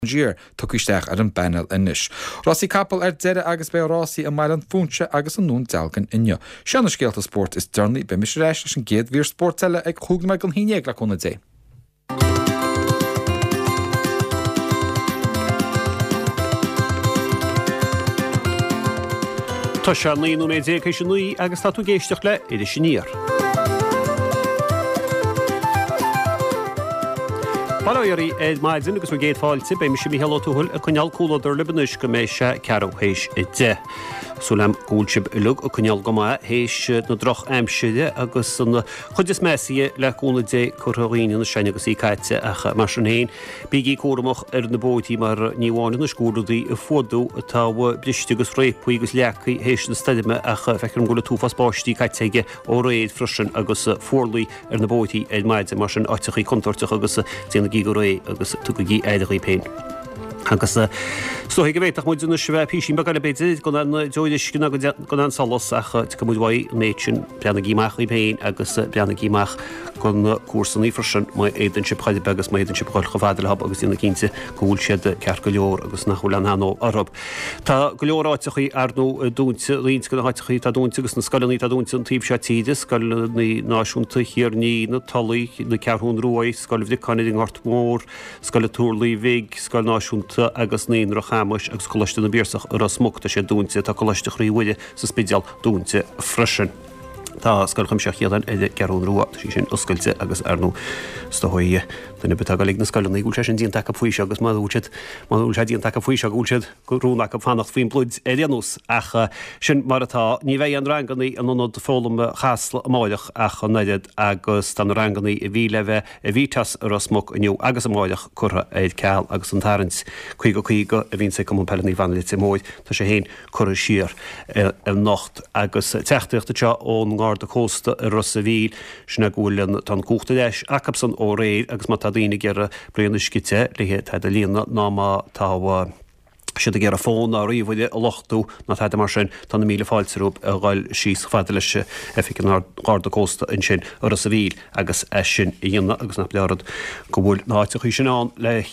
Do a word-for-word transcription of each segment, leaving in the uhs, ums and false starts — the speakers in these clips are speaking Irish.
Dír tuisteach ar an banal inis. Rossi Capel ar deire agus be Rossi a mailan fúnse agus an nún delgan inne. Seanna scéalta sport is durnlí be mis reis leis an géad vír sportteile ag chúg me gan híine le chuna dé. Tá se líonú mé dé éis nuí agus tá tú géisteach le idir sinníar. Balairí ed maidin agus géad fáilte be mis mi hello túhul a chuneal cúladar le banúis go mééis se cearh hééis i de. Súlam gúlsib lug a chuneal go má hééis na droch aimside agus an chudis meí leúna dé choíine na senne agus í caiite a mar an héin. Bíí cuaach ar na bótí mar níháin na scúdaí a fudú atá bliiste agus réipú agus lechaí hééis na staime a fechar gola túfas báistí caiiteige ó réad frisin agus fórlaí ar na bótí ed maidide mar an áitií contorteach agus déna gí go ré agus tu go gí éideí pein. Agus so go bhéach muid na sibh písin be beidir go deoidircin go an salas a go múdhhaid méidsin beanna gíimeach í péin agus beanna gíimeach gon cuasan ífrisin mai éidir si chaide begus mai éidir si báil chofáidir hab agus ina cinnte gohúil siad cear go leor agus nachhfuil an hanó arab. Tá go leoráitichaí arnú dúnte líns go háitichaí tá dúnte agus na scailí tá dúnte an tíb se tíide scail ní náisiúnta hir ní na talaí na cearún ruáid scail bhí canig hart mór scail túrlaí vig scail náisiúnta agus níon ra chamas agus choiste na bírsach ar a smogta sé dúnte tá choiste chríhide sa spéideal dúnte frisin. Tá scail chum se chéadan idir cearún ruá sí sin oscailte agus arnú stohaí duna be go na scail í gúil sin díon take faoise agus máúid máúil sé díon take faoise gúilsead go rúna go fannacht faoin blúid éanús ach sin mar atá ní bheith an ranganí an nód fólam chasla máideach ach an neidead agus tan ranganí i bhí le bheith a bhítas ar smog aniu agus máideach chura éid ceall agus an tarint chuig go chuige a bhín sé cum peí vanlí sé móid tá sé héin chura siar an nocht agus teachtaíochtta teo ón gá de cósta ar Rosa Bhíl sinna gúilean tan cúchta leis acapsan ó réad agus má tá daoine gur bliana scite le tá líonna ná má tá si a ggéar a fón a riomhide a lochtú na táide mar sin tá na míle fáilterúp a gáil síos fáidir leise efik an gáda cósta in sin ar a sa bhíl agus é sin i dhéanana agus na blearad go bhfuil náte chu sin an le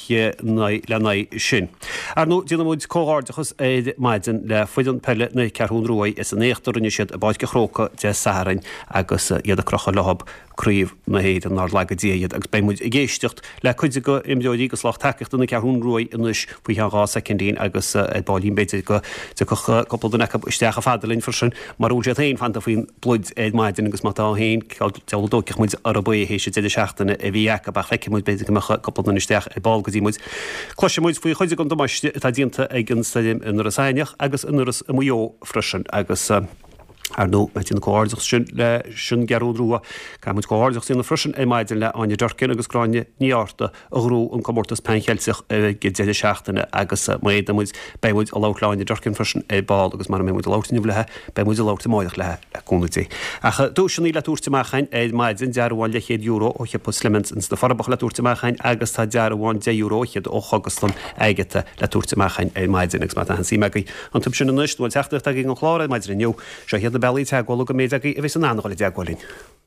le sin. Ar nó díana múid cóáirdachas é maidin le fuidan pelle na cearún ruáid is an éachtarine siad a báid go chróca de saharin agus iad a crocha lehab críomh na héad an ná leige déiad agus béimúid i ggéistecht le chuide go imdeoí agus lách takecht na cearún ruáid inis faoi gá secondín agus bálín beidir go coppla den isteach a fadalín frisin mar úl sé féin fanta faoin blúid éid maidin agus mátá héin teúdóceach muid ar a bu hééis sé idir seachtainna a bhí a bach feicimúid beidir gocha coppla den isteach i bál gotí muid. Cloise muid faoi chuide go domáiste tá dínta ag an stadim in rasáineach agus inuras a mujó frisin agus ar nó me tína cóáirdach sin le sin gearún rúa ga muid cóáirdach sína frisin é maidin le aine dorcin agus gráine níarta a grú an commórtas penchéilteach go déidir seachtainna agus méid muid beimúid a láláinine dorcin frisin é ball agus mar mé muid látainú lethe be muid láta máideach le leúnatí. Acha dú sin í le túirteachchain é maidin dearháin le chéad euro ó che poslimens ins na farbach le túirteachchain agus tá dearháin de euro chead ó chagustan aigete le túirteachchain é maidin agus mata an sí megaí an tub sin nuist bhil teachtaach a gin an chláir maidir inniu se héad na belí teagháil go méideagaí a bhís an angáil deagháilín.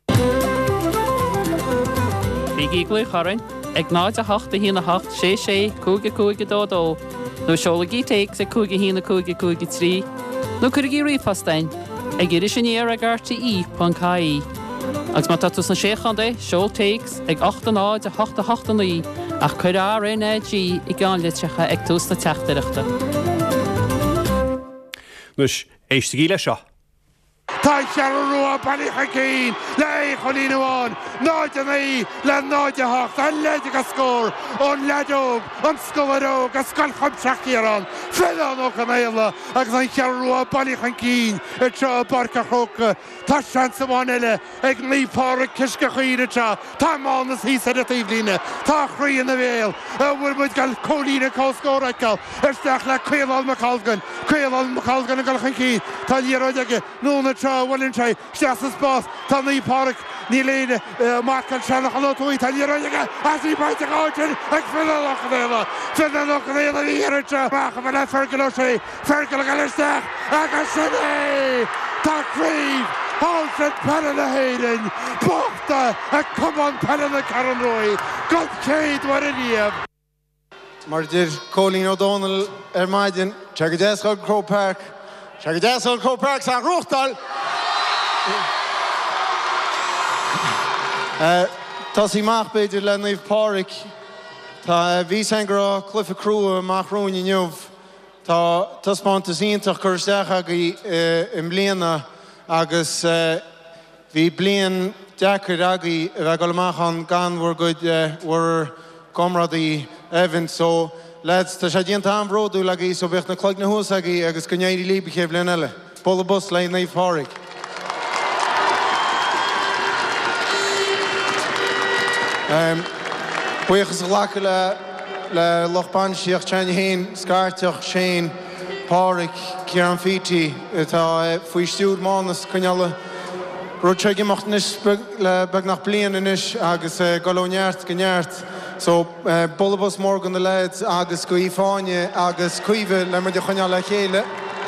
Bhí gluí chorainn ag náid a hachta hína hacht sé sé cúga cúga dódó nó seolalaí teig sa cúga hína cúga cúga trí nó chuigí riomhfastein ag idir sinnéar a garta í pan caí. Agus má tatus na séchandé seol teigs ag achta náid a hachta hachta naí ach chuir á réna dí i gáinlitrecha ag tús na teachtareachta. Nus éiste gí le seo. Tá cearún ruá bailícha cín le cholíháin náid a naí le náid a hacht an leide a scór ón leadóg an scoharóg a scail chumseachíarán féán ó an éile agus an cearún ruá bailícha cín i tro barca chóca tá sean samháin eile ag lípára cisce chuoine te tá mánas hí a tíomhlíne tá chríon na bhéal a bhfuil muid gal cólína cóscóraicáil isteach le cuiamháil macálgan cuiamháil macálgan a galchan cí tá líróide nóna bhfuiln sé steas bás tá í páric ní léine marcan senach an óí tá líróide as í baite gáin ag fiach réile fiach réile íirte bacha bh le fergal sé fergal galisteach agus sinné táríomh Halfred Penna na Hayden, Bofta a Cumon Penna na Caranroy, God Cade war in here. mar dir Colleen O'Donnell ar maidin, Check Desol Crow Park, Check Desol Crow Park sa Ruchtal. Uh, Tás í mach beidir le naomh páric, tá bhí sangra clufa crua mach rún i nniuh, tá taspántas ionintach chuirsteach agaí im bliana agus bhí blian deacr agaí a bheith go amach an gan bhar good war comradaí Evan, so lads, tá sé dianta am bródú agaí, so bheith na cloig na hús agaí agus go néirí líbichéh blian eile. Bola bus le naomh páric. Um, Buíochas lecha le le Lochbanseach Tanya Hain, Scarteach Shane, Páric, Kieran Fiti, tá faoi stiúd mánas coinneala Rúte gimacht nis le beg nach blian inis agus golóneart gneart. So bolabus morgan na leid agus go ífáine agus cuive le mar de coinneala le chéile.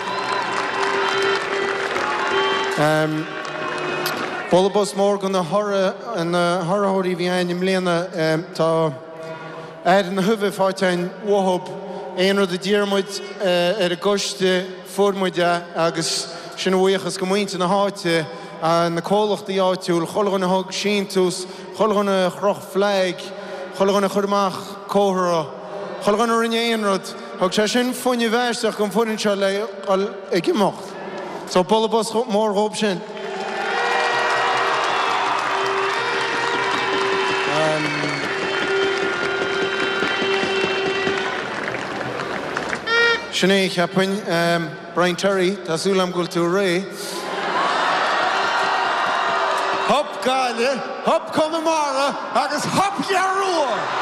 Um, Bolabus morgan na hora an horahorí bhí aim léana tá air na huimh fátein wahob éonar de díormuid ar a goiste fórmuide agus sin bhuiachas go muinte na háite na cólachtaí áitiúil, choilgan na thug síntús, choilgan na chroch fleig, choilgan na churmach cóthra, choilgan na rinne éonrad, thug sé sin funne bheisteach go funin se le ag gimocht. So bolabus mór hóp sin. Sinné cheappain um, Brian Terry, tásúlam gúil tú ré. Hop gáile, hop Connemara, agus hop Yarroa.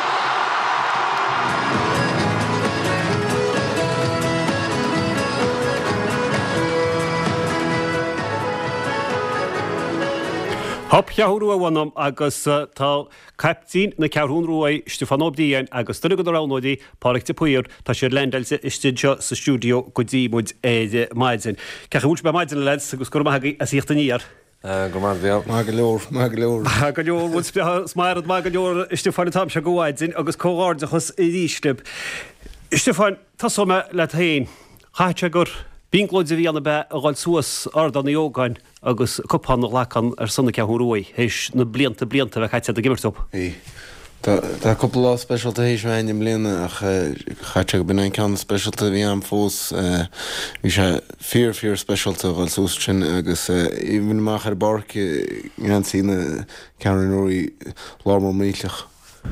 Hop ceahrú bhhanam agus tá captín na cearún ruai Stefan Obdíon agus tuga go ránóidí Páric de Puir tá sé lendailse istidse sa stúdio go dtímuid éide maidin. Cecha bhúlt be maidin le agus gur maithagaí a síochtta níar. Go mar bhíal má go leor, má go leor. Má go leor, bhúlt smairad má go leor Stefan tam se gohaidin agus cóárdachas i ríslib. Stefan, tá soma le hain, chaite gur bínglóid a bhí anna be a gáil suas ardan í ógáin agus cupán lechan ar sanna ceathú ruai, héis na blianta blianta bheith chaite a gimirtop. Í. Tá couple lá specialta héis bheith aim bliana ach chaite go bin ein ceann specialta bhí am fós bhí sé fear fear specialta gáil suas sin agus i bhín amach ar barc gan sína ceann ruai lámar míleach.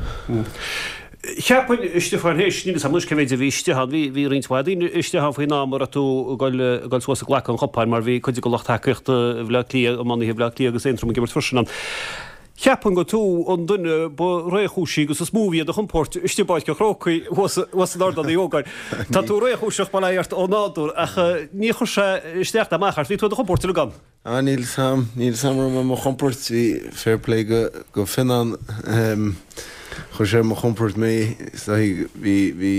Cheappain Stefan héis nína samlúis ceméid a bhí istehan bhí bhí rintmhaidín istehan faoi námar a tú gáil gáil suas a ghlachan chopáin mar bhí chuide go lachtaíocht bhile lí a manna bhile lí agus éintrum gimmart frisin an. Cheappain go tú an duine ba réchúsí agus a smúví a chumport istebáid go chrócaí was an ardan í ógáin. Tá tú réchúiseach ba leirt ó nádúr ach ní chu sé isteach amachart, hí tú a chumport le gan. Ah, níl sam, níl sam mar mo chumport hí fairplay go go finan chu sé mo chumport mé hí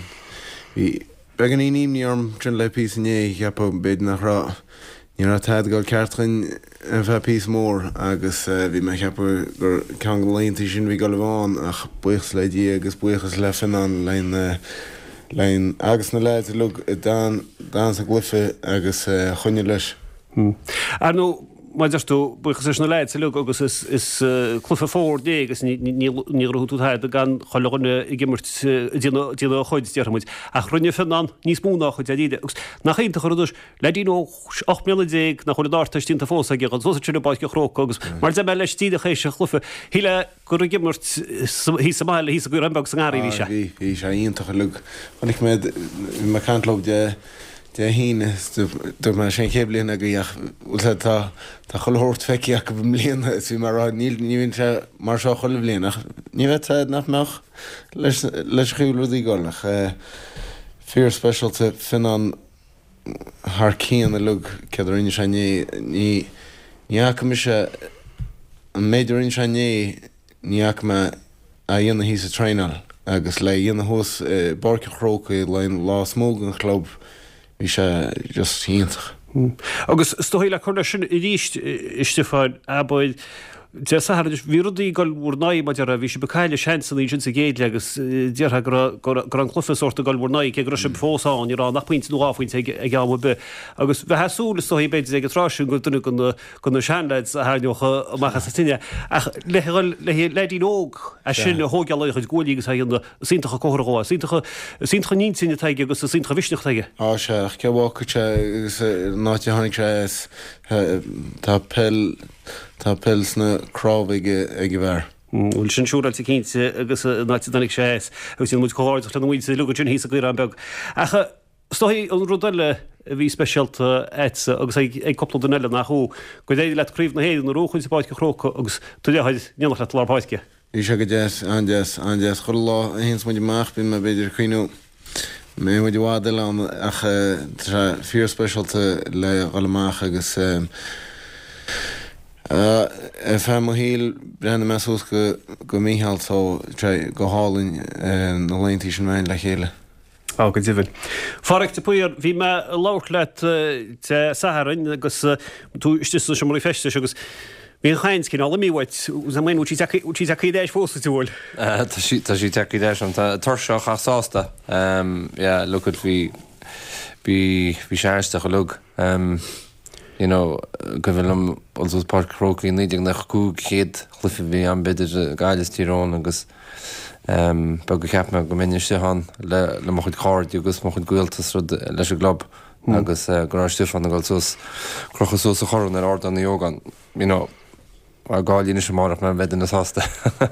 began íní arm trin le pí inné cheappa bid nach rá. Ní ra tead gáil ceartchain a bheith pí mór agus bhí me cheappa gur cean go léonnta sin bhí gal bháin ach buchas le dí agus buchas le finan lein lein agus na leid lu dan sa glyfe agus chunne leis. Ar nó maidir tú buchas is na leid sa lu agus is clufa fór dé agus ní ruú túthaid a gan choilganna i gimmart dína chuid dearmuid ach runne finan níos múna chuid a díide. Nach chénta chuúis le dí ocht mí déag nach chuil dáta tínta fósa ge an sosa trína báid go chróca agus mar de me leis tíide chééis se chlufa híle gur gimmart hí sa máile hí a gur rembag san áí hí se. Hí sé íontacha lu chunig méid me cantlób de de híine dú mar sé chéblion a goíach tá tá choilthirt feiceach go bmlíonna sí mar níl níhín se mar seo chola blianach. Ní bheith nach meach leis leis chiúlaí gáilnach. Fear specialta finan th cían a lug ceidir ine se ní níach me se an méidir in se né níach me a dhéanana hí a treinal agus le dhéanana hús barce chróca lein lá smógan club hí sé just híintach. Agus stohí le chuir sin i ríist Stefan abáid de sa víí gal búr naí mar a bhí se beáile seansan í sin sa géad agus deartha gur an clufasorta gal búr naí ag se fósáin í rá nach puint nó áfuint ag gámu be agus bheit heúlas so beidir ag ráisiún go duna gon seanleid a háneocha amachchas sa tinine ach le ledí óg a sin hógeala chud ggóígus a dhéanana síntacha choráá síntacha síntacha ní sinne teige agus síntacha visneach teige. Á se ceháte gus náte hánig sé tá pell tá pilsna crábhaige ag bhar. Bhfuil sin siúráil sa cínte agus náidanig sé agus sin múid choáir le bhid sa luga sin hí a gcuir an beg. Acha stoí an rudaile a bhí speisialta éitsa agus ag coppla don eile nachú, go d éidir le críomh na héad na róchain sa báidce chróca agus tu dehaid neanach le lábáidce. Í se go déas an déas an déas chu lá hés muid amach bin me beidir chuoinú mé muid bháda an ach fíor speisialta le gálamach agus fe mo híl brenne meús go go míhall tá go hálainn na leontí sin main le chéile. Á go dtíhann. Fáric de puir bhí me láir le Saharin agus tú istis sem marí feste agus bhíon chains cin ála míhait ús am útí taí déis fósta túil. Tá sí taí déis an tuseach a sásta. Lugad bhí bhí séirsteach a lug. You know, go bhfuil am also parkróí níidir nach cú chéad chlufi bhí an beidir gaiiles tírón agus um, be go ceapna go miniir sé han le le mo chud cáirt agus mo chud gúiltas rud leis a glob mm. agus uh, go Stefan na gáilsús crochasús a chorún ar ordan na jógan you know, a gáilíine sem marach me bheith na sásta.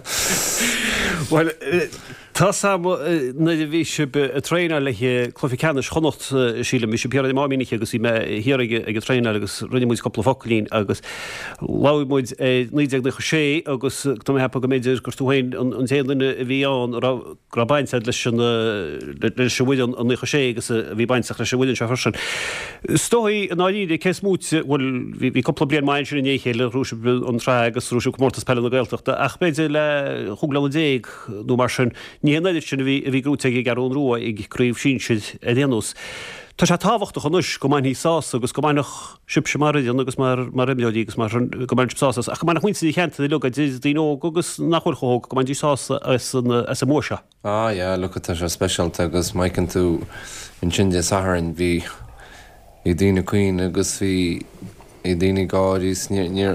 Well, tá sam na bhí se a tréine le chluficeanna chonocht síle mí se pear mámíniche agus í hir ag tréine agus runimúid coppla folín agus láimúid níideag na sé agus tá hepa go méidir gur túhain an téanna a bhí an grabbaint leis le sehfuil an na sé agus a bhí baintach le sehfuiln se thusin. Stóí an áíide ce smút bhfuil hí coppla blian main sin éché le rúise an tre agus rúise mórtas pelle na gailteachta ach beidir le chugla déag nó mar sin ní héidir sin bhí bhí grúteige garún ruá ag críomh sin siad a déanús. Tá sé táhachtach an nus go main hí sás agus go mainach sib sem maríon agus mar mar imleodí agus mar go main sásas. Ach go mainach muinte cheanta lu a dtíó agus nachhuiil chóg go main dí sás as a mórse. Á ja, lu tá sé specialta agus maicin tú in Chinde Saharin bhí i dtíine cuioin agus bhí i dtíine gáirís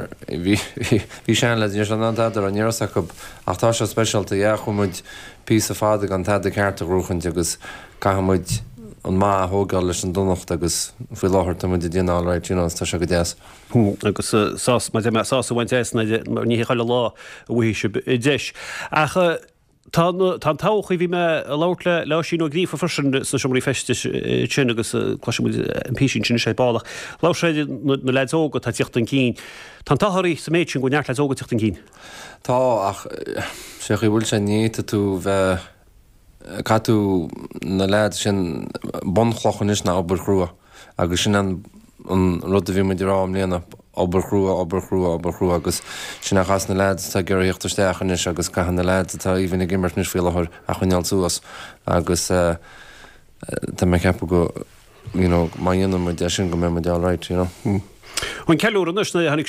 bhí sean le níor an antaidir an níorsa go ach tá sé specialta ja chumuid pí a fáda an taide ceartta rúchaint agus caihamid an má thógáil leis an dunacht agus bhí láthir tá muid déanaáilráid tá se go déas. Agus sás me sás bhaint ní chaile lá a bhí se deis. Acha Tá táchaí bhí me láir le le sin ó grífa frisin sa semí feste sin agus chuisiid an písin sin sé bálach. Lá sé na leóga tá tíocht an cín. Tá tathirí sa méid sin go neart leóga tíocht an cín. Tá ach sé chu bhfuil sé níta tú bheith catú na leid sin bonchhlochan is na oberchrúa agus sin an rud a bhí me rám léana oberchrúa oberchrúa oberchrúa agus sin a chas na leid tá geiríochttar steachan is agus caihan na leid tá íhína gimmart níos féalthir a chuineal súas agus tá me cepa go má dionanam mu de sin go mé deáilráid. An ceúr an na hanig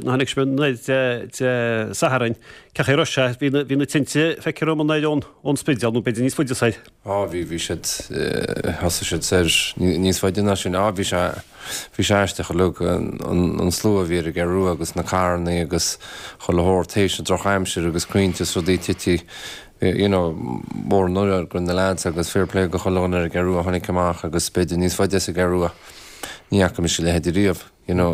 se Saharin ce Rosse hí na tinte feice an naidón ón spideal nó beidir níos fuide said. Á bhí bhí si hasasa si sé níos fáidirna sin á bhí bhí séisteach lu an slú a bhí a garú agus na carna agus cho lethirtééis an drochaimsir agus cuiintes ru dí tití mór nuir gon na leid agus fairplé go cholánar a garú a tháinig amach agus beidir níos fáide a garúa. Níach go mis le heidir riamh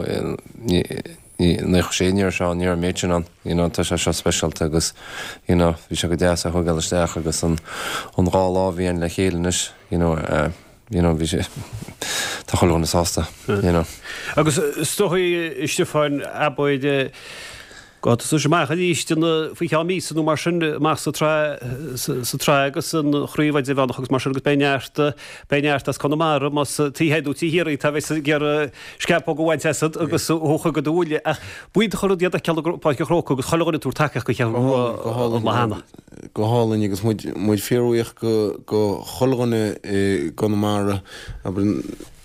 na séíor se an níor méidin an tá se se specialta agus bhí se go déas a thugailisteach agus an rá láhíon le chéalanis bhí sé tá choúna sásta. Agus stochaí Stefan abáide Gá sú sem mecha ístena fao cheá mí nó mar sin meach sa tre agus an chríomhaid bhánach agus mar sin agus béinearta béineart as conmara mas tíhéadú tíhirí tá bheits gur scepa go bhaint esad agus thucha go dúile a buid choiad a ceáid chróca agus choáinna túr takeach go cheann lehanana. Go hálainn agus muid fearúíoch go go choganna conmara a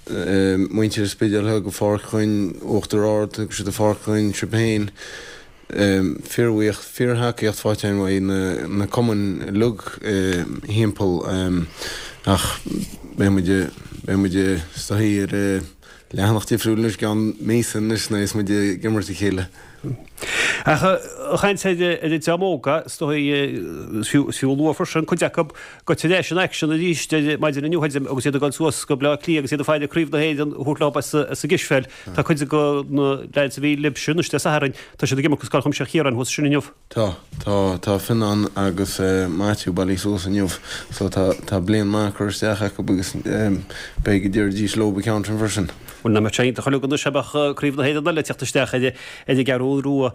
muintear spéideal go fáchain uachtar áit agus si a fáchain trepéin. fearhuiocht fearhaíocht fátein wa na common lug hímpel ach bé muide stahíir lehannacht tífriúlis gan mésan is na is muide gimmertí chéile. chaint sé teamóga siúlúfar sin chu Jacob go an action a ríiste maidir nniuhaid agus iad gan suas go le lí agus iad fáidir críomh na héan thuúlá a gisfeil, Tá chuide go leid bhí lib siniste saharin tá sé gimar cosá chum se chéan hos sinniuh. Tá tá tá finan agus Matthew bailí sús aniuh so tá blion mácar steach go bugus be dtíir dí slóbe counter version. na mar teint a choúgan sebach críomh na héad le teachtasteach idir garú rua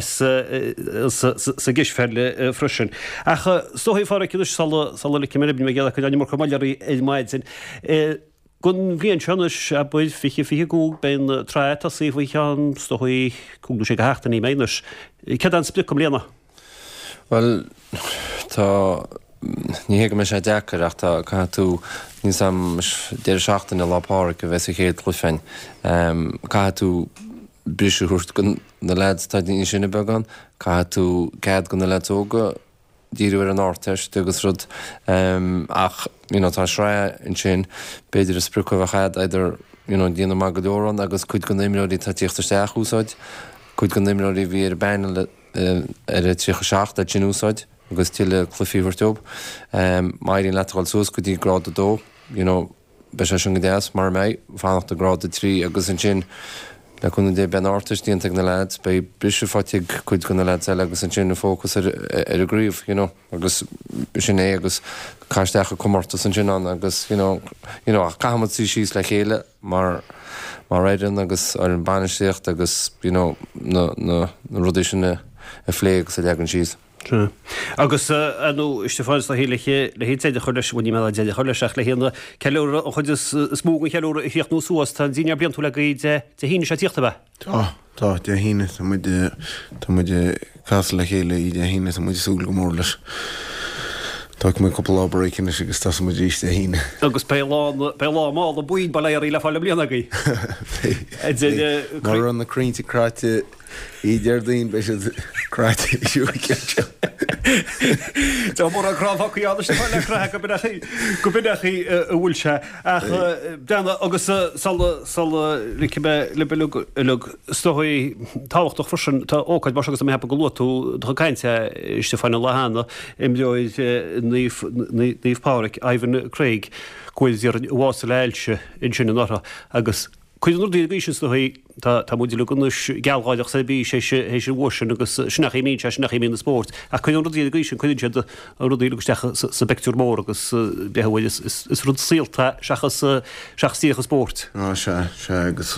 sa gisferle frisin. Acha stóí far ciidir sal le cimimi me geach chu animar chomáirí é maidsin. Gun bhíon seannis a buid fiche fi gú ben tráit a sí bhí chean stoí cúgú sé go heachtaí méiles. Ce an spli go léana? Well, tá ní hé me sé dechar ach tá cha tú ní sam déir seachtain na lápára go bheits chéad chluifein. Ca tú brisúút gon na leid tá díine sinna began, ca tú cead gon na leóga díú ar an áteist agus rud ach tá sre in sin beidir a spruúcha bheitchaid idir díana magadóran agus chuid go nimróí tá tíochttasteach úsáid, chuid go nimróí bhí ar beine ar a trícha seach a sin úsáid, agus tíle chlufiíhartób. Mairín letáil sús go dtí grád a dó, be sé sin go déas mar méid fannacht a grád a trí agus an sin le chuna dé ben átas díanta na leid, be brisú fatig chuid go na leid eile agus an sin na fócus ar a gríomh, agus sin é agus caiisteach a cumartas an sin an agus chahamad sí síos le chéile mar mar réidirn agus ar an banisteocht agus na rudí sinna a phléag sa legan síos. Agus anú Stefánis na héiliche le hé éidir chuidir bhí me déidir chuile seach le héanana ceúra ó chuid smóga cheúra iochtnú suas tá díine blian tú le go de híine sé tíochtta bheith? Tá tá de híine tá muide cas le chéile í de híine a muide súla go mór leis. Tá mé coppla ábrécinna agus tá mu ríiste a híine. Agus pe lá má a buid baléir í le fáile blianagaí. Mar an na crainte cráite í deirdaon be sé cráite siú ce. Tá mór an chrámhachaí á le crá go go bideachí a bhfuil se deanna agus le stoí táhachtach frisin tá ócaid mar agus hepa go lu tú caiinte iste fáinna lehanana imdeoid níomhpáric Ivan Craig chuidir an bhása leilse in sinna nátha agus chuidir dí víisi tá muidir le gunna gealgáideach sa bí sé hééis sin bhsin agus sinach mí se sinach mí na sport a chuidir dí vísin chuidir a rudílusteach sa beictúr mór agus behfuil is rud síalta seachas seachtíocha sport. Á se se agus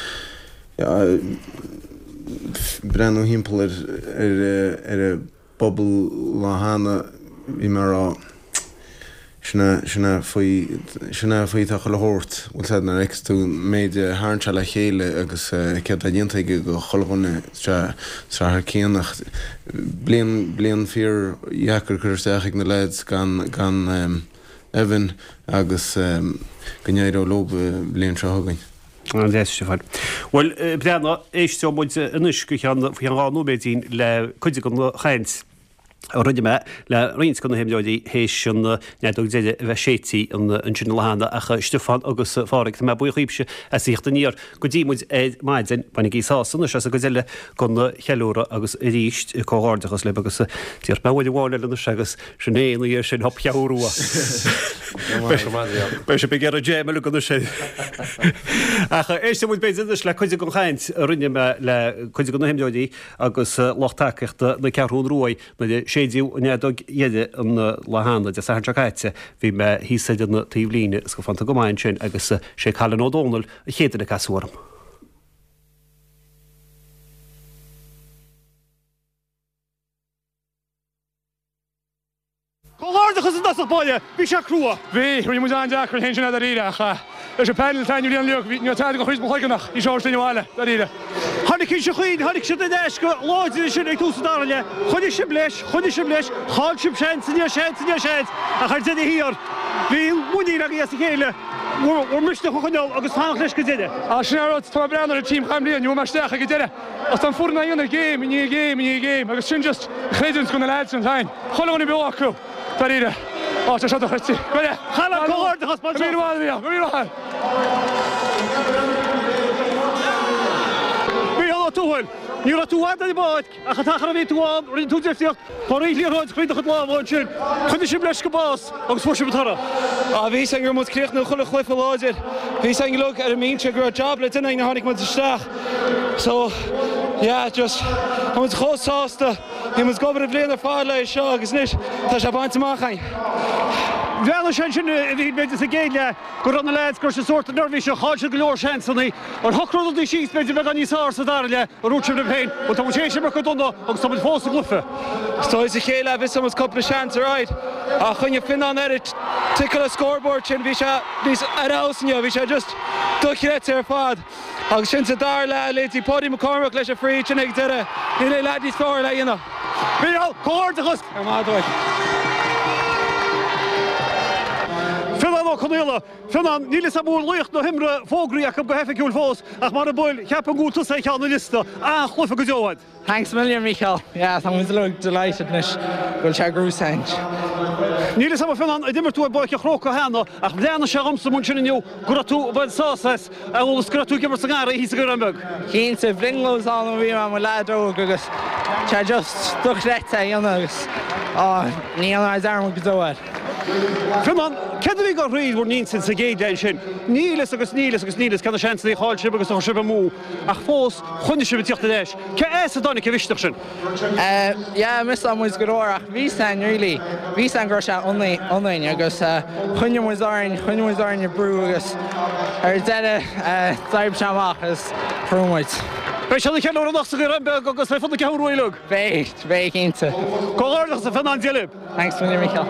brenn hímpel ar a bobbal lehanana bhí mar sinna sinna faoi sinna faoi tá le hort bhil na ex tú méid háintse le chéile agus ce a dhéanta go chohanna tre céannach blion blion fíor dhechar chuteach na leid gan gan Evan agus gnéad ó lobe blion se hagain. An Well breanna éisteo muid inis go chean gáú bétín le chuide go chaint. A ruide me le rins gona héimdeoidí hééis sin nedóg déide bheith sétí an sin lehanana a Stefán agus fáric me buíhíbse a síochtta níor go dtímuid é maidin banna í sásanna se go déile gona cheúra agus i ríist cóárdachas le agus tíar mehfuil bháile lena segus sinnéana ar sin hop cheúrúa. Bei se be ar a déime gona sé. Acha éiste múid béidir le chuide go chaint a rinne me le chuide gona héimdeoidí agus lochtaceachta na cearún ruáid na sédíú nedog iad an lehanana de sahanseáite bhí me hísaidir na tíomhlíne go fanta gomáin sin agus sé chalan ódónal a chéidir na casúram. Cóárdachas an das báile, bhí se crua. Bhí rí mu an deachar hen sin a ríirecha. Leis penal tainú an leog hí te go chuis chaganach í seirtainháile a ríire. Hannig cin se chuoin, hannig si déis go láidir sin ag túsa dáile, chuidir si leis, chuidir si leis, cháil si seantaine seantaine seant a chuir duine híor. Bhí muí a as chéile bhar muiste chuneil agus fáach leis go déide. A sinrá tá brean a tím chamlíon nú marsteach go deire. As an furna íonna géim ní géim ní géim, agus sin just chréidirn gona leid an tain. Cholána beáú Tá ide. Á se a chuirtí. Goide Chala cóirtachas Go míháil bhí, go míháil. Bhí á túhail. Ní a túhaid a báid a chatachar a bhí túáin rin tú deíocht choílíróid chuide chu láháin sin. Chuidir si leis go bás agus fu betara. A bhí san gur mu críochtna chula chlufa láidir. Bhí san lu ar a mínse gur job le duine na tháinig mu isteach. So yeah, just Tá mu chósáasta hí mu gobar a bblion ar fáil lei seo agus níos tá se baint amachchain. Bhealach sin sin a bhí beidir sa géile go ranna leid gur sé sorta nervhí se cháil go leor seansannaí ar thocrúdí síos beidir bheith an níosá sa dáile a rúteim na féin, ó tá sé sé mar go donna agus tá fósa glufa. Stois a chéile bhí sam coppla seans aráid a chunne finan ar tickle a scoreboard sin bhí se bhí arásanne bhí sé just duchréit ar fád. agus sin sa dar le létí Paddy McCormack leis a frí sin ag deire ní le ledí fáir le dhéanana. Bhí cóirtachas ar mádóid. Finan chuile Finan níle sa bhór luocht nó himre fógraíach go hefaiciúil fós ach mar a bhil ceapan gúta sa cheanna lista a chlufa go deohaid. Thanks a million, Michael. Yeah, I'm really delighted nish. We'll check Grusange. Níle sa Finan a dimmer tú a bóice chróca hena ach bléanana se amsa mun sin inniu gur tú bhaid sásas a bhlas gur tú gimar sa gára hí sa gur an bug. Cín sa bringlós an bhí am ledó agus te just duchreita dhéana agus ní an arm go dóid. Finan, cad bhí go riad bhór nín sin sa géide sin. Nílas agus nílas agus nílas cad a seansa í cháil sib agus an sib mú ach fós chuine sib tíochtta leis. Ce é a dána ce bhisteach sin? Ja, mis am muis goróach bhí san rilí. Bhí san gur se online agus chuine muis áin, chuine muis áin a brú agus ar deire daib seamach agus prúmaid. Bei se ceú nach sa gur an beg agus fé fanna ceúilug? Beicht, beicht cínta. Cóirlach sa Finan Dilib. Thanks, Michael.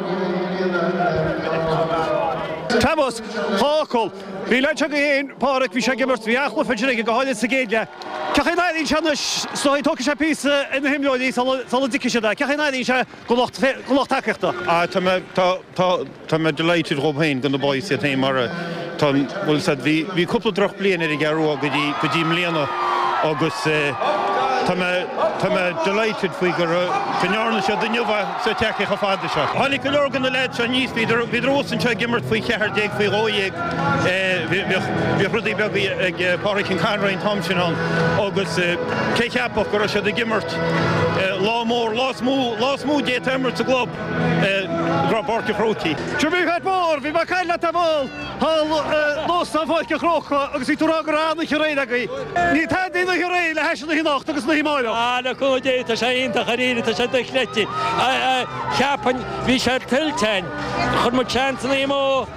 Tabos, hácol, bhí leid se go héon páric bhí sé gimmart bhí achla feidir go háile sa géile. Cecha náidín sena slóid tóca sé písa ina himleoidí sala dici sé da. Cecha náidín se go locht takeachta. Tá me delighted rob hain gan na boys at hain mar tá bhfuil said bhí cúpla droch blian ar i garú go dtí mbliana agus Tá me delighted faoi gur gnearna se duineh sa teach a fáda se. Tháinig go leor gan na leid se níos bhí rósan se gimmart faoi chear déag faoi róig bhí rudí beag ag páric an Conrain Thompson an agus cé ceapach gur se de gimmart lámór lás mú dé timmar sa glob gra barca chrótaí. Tuir bhí chéad mór, bhí mar caiile a bháil hall lás an fáice chrócha agus í túrá gur rána choréid agaí. Ní tá daoine choréid le heisina hínacht agus na hímáile. Á na códé tá sé ionta charína tá sé duchreiti. Cheapan bhí sé tiltein chun mu chansanna mó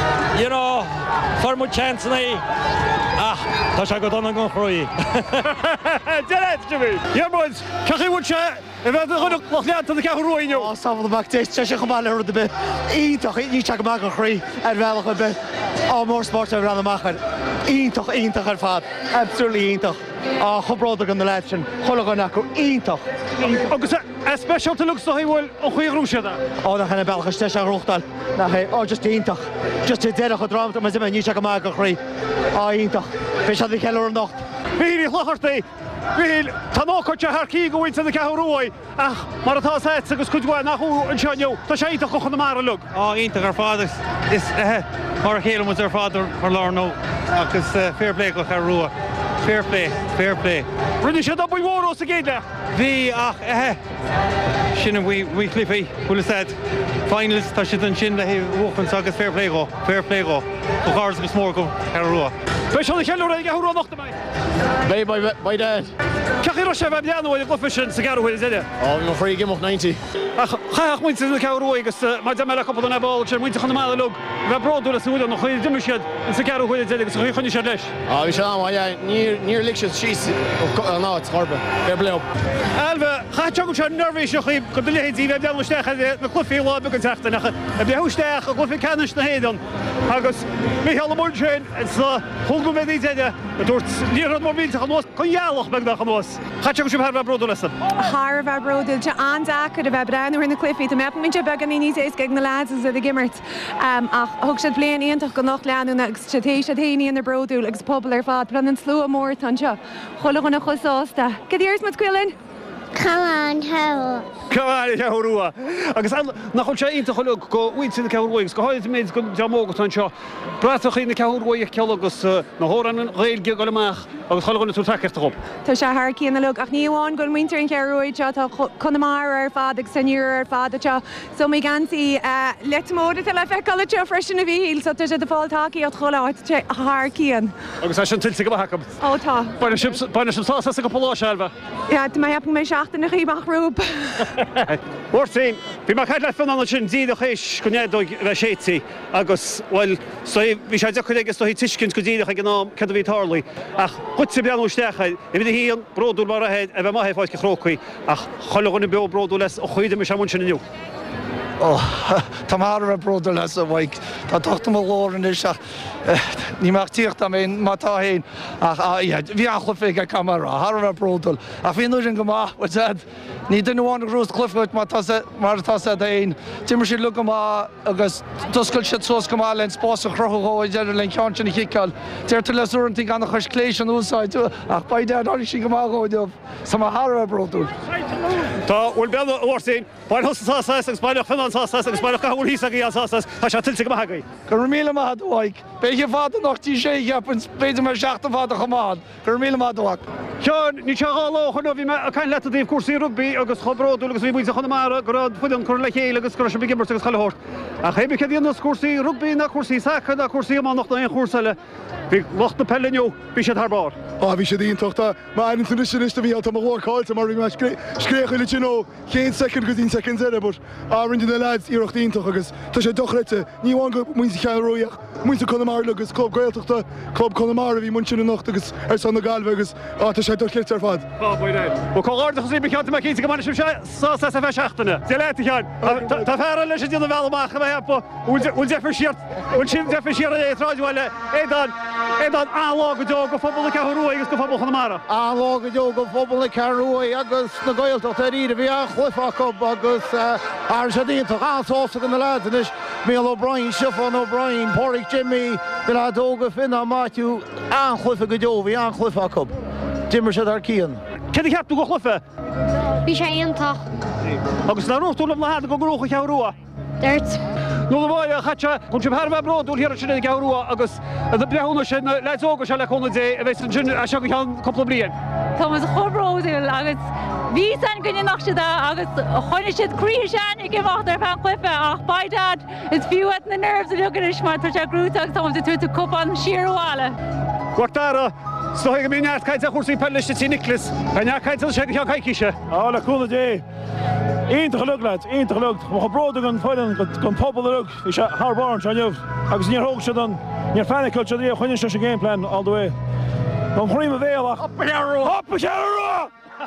formú chansanna ach tá sé go donna go chroí. Dead Jimmy. Jarmuid, cechi bhúd se i bheith chun leanta na ceúróinú. Á sáfad amach tééis te sé chumá leir de bit ítach ní te go go chrí ar bhealach a bit á mór sport ar ran amachchan. Ítach ítach ar fad, absolútely ítach. á chobráda gan na leid sin chola gan acu ítach. Agus especialta lux do bhfuil ó chuoihrú siada. Á nach chena belchas te an ruchtal na á just ítach. Just deire chu drámta me zimime ní se go má go chrí. Á ítach. Fé se cheir an nacht. Bhí chluchartaí. Bhí tá nócarte thcí go bhhaint na ceúróid ach mar atá set agus chuidháil nachú an seanniu, Tá sé ítach go chuna mar lug. Á ítach ar fád is mar chéile mu ar fáidir mar lánó agus fairplay go charrúa. Fair play, fair play. Rinne sé do bhóró sa géide? Bhí ach ethe sinna bhí clifaí bhfuil said finals tá si an sin le bhchan agus fair play go, fair play go, go cháir agus mór go charrúa. Bei sena cheú ag ahrú nachta mai? Bé ba dead. Ceachí se bheith deanhfuil go fisin sa garhfuil idir? Á nó chrí gimach ninety. Chaach muinte na ceúí agus mai de meile coppla na báil sé muinte chuna mála lug. Bheith broú a súla nó chuil diimi siad in sa garhfuil idir agus chuine sé leis. Á bhí se ní níor lig síos ná harpa be bleo. Elbh chaite go se nervhí se chuí go lehéí bheith deansteach na clufií lá go teachtainach a bheústeach a glufi canis na héan agus mí heala mór sin thugum mé déide a dúirt níor an móbílte an nuas chuhealach be nach an nuas. Chaite go sem Har bheith broú lei. Har bheith broúil te andacha a bheith breanúir na clufií, Tá mepa minte be an ní ééis ge na lád a gimmert ach thug sé blian aonach go nach leanúna agus tééis sé daoine in na broú agus pobl ar fad brenn an slú mór an seo. Chola gona chusásta. Cadíirs mat cuiilinn? Caán he. Caán teúa. Agus nach chuil sé inta chola go uintsin na ceúhaigh, go háid méid go deamógat an seo. Braach í na ceúhaigh ce agus na hóran an réilge go amach agus chola gona tú takeirta go. Tá sé th cíanna lu ach níomháin go muintear an ceúid seo tá chunamar ar fad ag sanúr ar fad seo. So mé gansaí leitmóda le feicála teo freisin na bhíil, so tá sé de fáiltáí á choláid th cían. Agus sé an tiltte go bhacham. Ó tá. Baina simsása go polá sealbh. Ja, tá mai heappa mé seachta na chiíbach rúb. Mórtín, bhí mar caiid le fan an sin díad a chéis go néadóg bheith sétí agus bhil bhí sé decha agus do hí tuiscint go díad a gnám ce bhí tálaí ach chutsa beanú stecha i bhí híon bródú mar ahead a bheith maitheh fáid go chrócaí ach chola gona be bródú leis ó chuide me sem mun sin inniu. Tá mar a broder leis a bhaig Tá tuachta mo lárin is ní meach tíocht am éon mátá héin bhí an chlufiig a camara, Har a brodul. A bhí nuair an go maith ní duine bháin grús clufgóid mar tá sé éon. Timar si lu go agus duscail si sos go máil len spás a chrothóid idir len cean sin chiáil. Tíir tú leis úintí gan chuis lééis an úsáid ach baide áí si go máóideh sa Har a brodul. Tá bhfuil be óirsaín, bail hosá agus bailach fan agus bailach gaúí a ásás a se tiltte go hagaí. Gur míle maidhaig, Béige fád nachtí sé heapan béidir mar seachta fád a chamád, gur míle maidhaach. Seán ní teáláchan bhí me a caiin le a dtíobh cuasaí rugbí agus chobró agus bhí buinte chunamara go fuidan chu le chéile agus chu be gimmar agus chaót. A chébe ce dtíana cuasaí rugbí na cuasaí sacha a cuasaí am nach na chósaile. Bhí locht na pelleniu bhí sé thbáir. Á bhí sé dtíontochta má an san sin bhí tá bhórcáilte mar me scréchuile nó cé second go dtín second zero, but á rinne na lads íochttaíontoch agus tá sé dochrete, níháin go muinte cheróíach, muinte chunamara agus club gailteachta club chunamara bhí mun sin nacht agus ar san na galbh agus á tá sé dochrete ar fad. Ba choáirta chusí becheanta me cínta go mar sem sá a bheith seachtainna. Dé leite chean. Tá fear leis díonna bhealach a bheith hepa úil defir siart úil sin defir siar é ráidhile édan édan álá go dó go fphobal ceú agus go fphobal chunamara. Álá go dó go fphobal ceú agus na gailteachta ríide bhí a chluifa agus ar sé dínta ásásta go na leis mé O'Brien, Siobhan O'Brien, Porrick Jimmy, de le dóga finna Matthew an chluifa go dó bhí an chluifa cub. Dimmer sé ar cían. Cé cheapú go chlufa? Bhí sé aonach. Agus na ruchtúla lead go grócha cheúa. Deirt. nó bhá chatte chun sem Harbh brodú hir sinna geúa agus breúna sin leóga se le chuna dé a bheits sin a se go chean coppla blion. Tá chobróúil agus ví an gonne nach si agus choine siad crí sean i gimhacht ar fan chluife ach baidad is fiúat na nervs a lugan mar tu se grúteach tá tú tú cupán siarháile. Guachtára Stoig mí neartcaid a chósaí peiste tí Nicholas, Pe nearcaid sé go caiiciise. Á le coolla dé. Ionintach lug leid, ionintach lug, má bróda an foiilen gon pobl lug, hí sé Harbáin se nniuh, agus níor thóg se don níor fennicail se dí a chuine se sé gameplan all the way. Don chríim a bhéalach. Hoppa searú! Hoppa searú!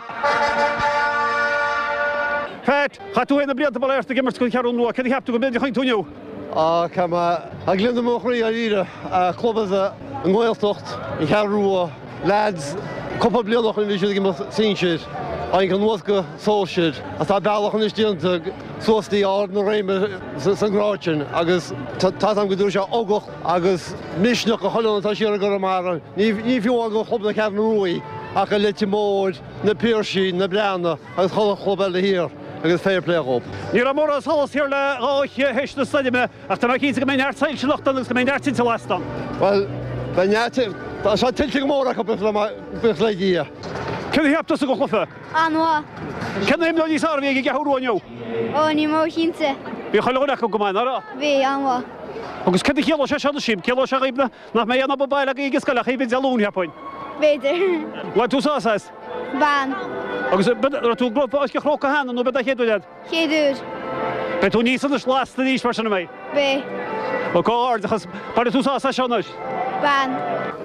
Pat, cha tú héna blianta ball airsta gimmart go cearú nua, cedi heapú go beidir chuin túniu? Á cam a glinda móchraí a ríre a clubas an ghiltocht i chearú lads coppa blianach an bhí go síir a go nuas go sóisiid a tá bailach an is díanta sóstaí áard na réime san gráitin agus tá an go dúr se ógach agus misneach go choilena tá siar go mar ní fiú go chlub na cearnúí a go lete mód na píirsí na bleanna agus chola chlubeile hir. agus fair play op. Ní mór as hallas hir le áich héis na stadiime ach tá cí go mé neartsail se lecht agus go mé neartin sa lestan. Well, tá se tiltte go mór a bus le dí. Cyn heaptas a go chlufa? Anwa. Cyn im ní sá bhí geúáineo? Ó ní mó cínte. Bhí choileach go gomáin ara? Bhí anwa. Agus cé chéá se se sim, cé se réibna nach mé anna baile í giscaile chébn deún heapáin. Beidir. Le tú sáás? Ban. Agus tú glopá go chrócha hána nó bed a chéúiad? Chéúr. Be tú níos an slásta níos mar sinna mé? Bé. Ó cáardachas par tú sá seáis? Ban.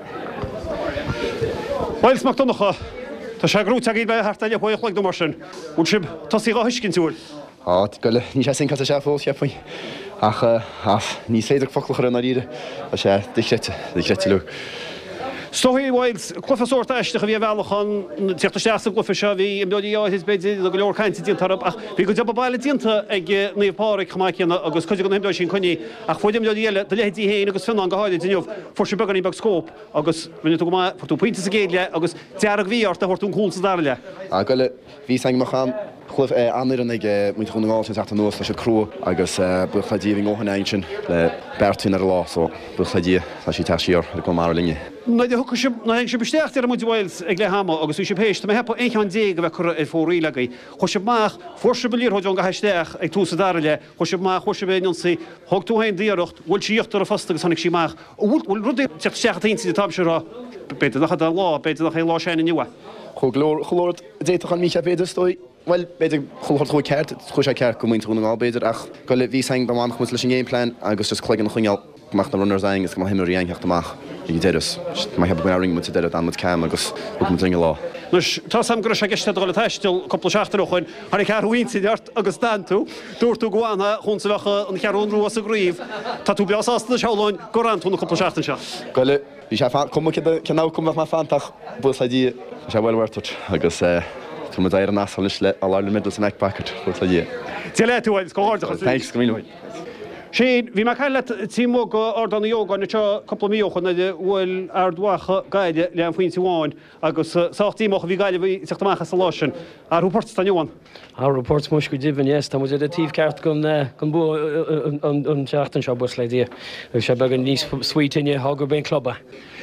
Bhilsach donnacha Tá sé grúta í bheith hartaile chuo chhlaigh do mar sin, ún sib tosí á hiiscin túúil. Á go ní sé sin cad sé fós sé faoi ach ní féidir folachar an ríide a sé dichréte dichréte lu. Stohí Wales clufasúirta eisteach a bhí bhealachan tíochttasteach glufa se bhí imdóí áis beidir le go leor caiinte díontarb ach bhí go deab bailile dionanta ag níomhpáric chamáicíanna agus chuide go himdó sin chuní ach fuidim deile de lehétí héin agus finán go háide diniuh for se beganí bag scóp agus muna tú tú puinte a géile agus dearach bhíart a hortún cúil sa dáile. A goile bhí sang macham chluh anir an ag mu chunáil sin teachta nuas leis cru agus buchladíhí óhan einsin le bertún ar lá so buchladí tá sí teisiíor le go mar linne. Naide eng se bestecht ar muid Wales ag le hama agusú se péist, me hepa échan dé go bheith chur ar fórílagaí. Cho se máach forse belír hoid an go heisteach ag tú sa dáile, cho se máach cho se bhéon sa thug tú hain díarocht, bhfuil síochttar a fasta agus hanig sí máach. Bhfuil rudí teach taí de tab se rá beidir nach a lá, beidir nach é lá séna niua. Cho glór cholóir déach an mí a beidir stoi. Well, beidir chohar chu ceart, chu sé ceart go muint túna beidir ach go le bhí sang bamach mu leis an géimplán agus just chlégan na chuineal mach na runners ein agus go himú réoncheach amach i déidir. Mai heb go ring mu déidir an cam agus mu dringe lá. Nus tá sam gur sé geiste go le teistil coppla seachtar chuin, hanig cearhhaintí deart agus standú, dúir tú goána chun sa bhecha an cearún ruas a gríomh, tá tú beásásta na seáin go ran túna coppla seachtain se. Go le bhí sé cum cená cum má fantach bu ledí sé bhfuilhhartút agus tú d éir an as leis le a le middle san eicpacket bu ledí. Tí le tú go háirteach. Thanks go míle. Sin, bhí mar chaile tímó go ordan yoga na teo coppla míochan na bhfuil ar dwacha gaide le an faoin tíháin agus sáchtííach bhí gaile bhí seachtamachcha sa lásin ar rúport tá Johan. Ar rúport mu go ddíhann yes, tá muidir a tíh ceart gon gon bú an teachtain seo bus leidí. Bhí sé began níos suíteine hágur ben clubba.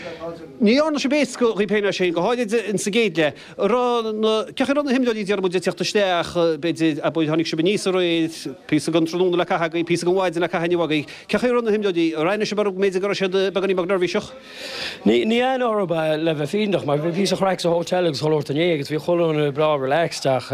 Ní anna sé bés go ripéine sé go háide in sa géile. Cechar an himdí dear mu teachtasteach beidir a buid tháinig se níos roiid pí gan trúna le caagaí pí go bháid le caiinehagaí. Cechar an himdí reinine se bar méidir go sé beganí mag nervhíiseach? Ní ní an orba le bheith fíach, mar bhí a chreic a hotelgus choirtané, agus bhí choúna bra relaxteach.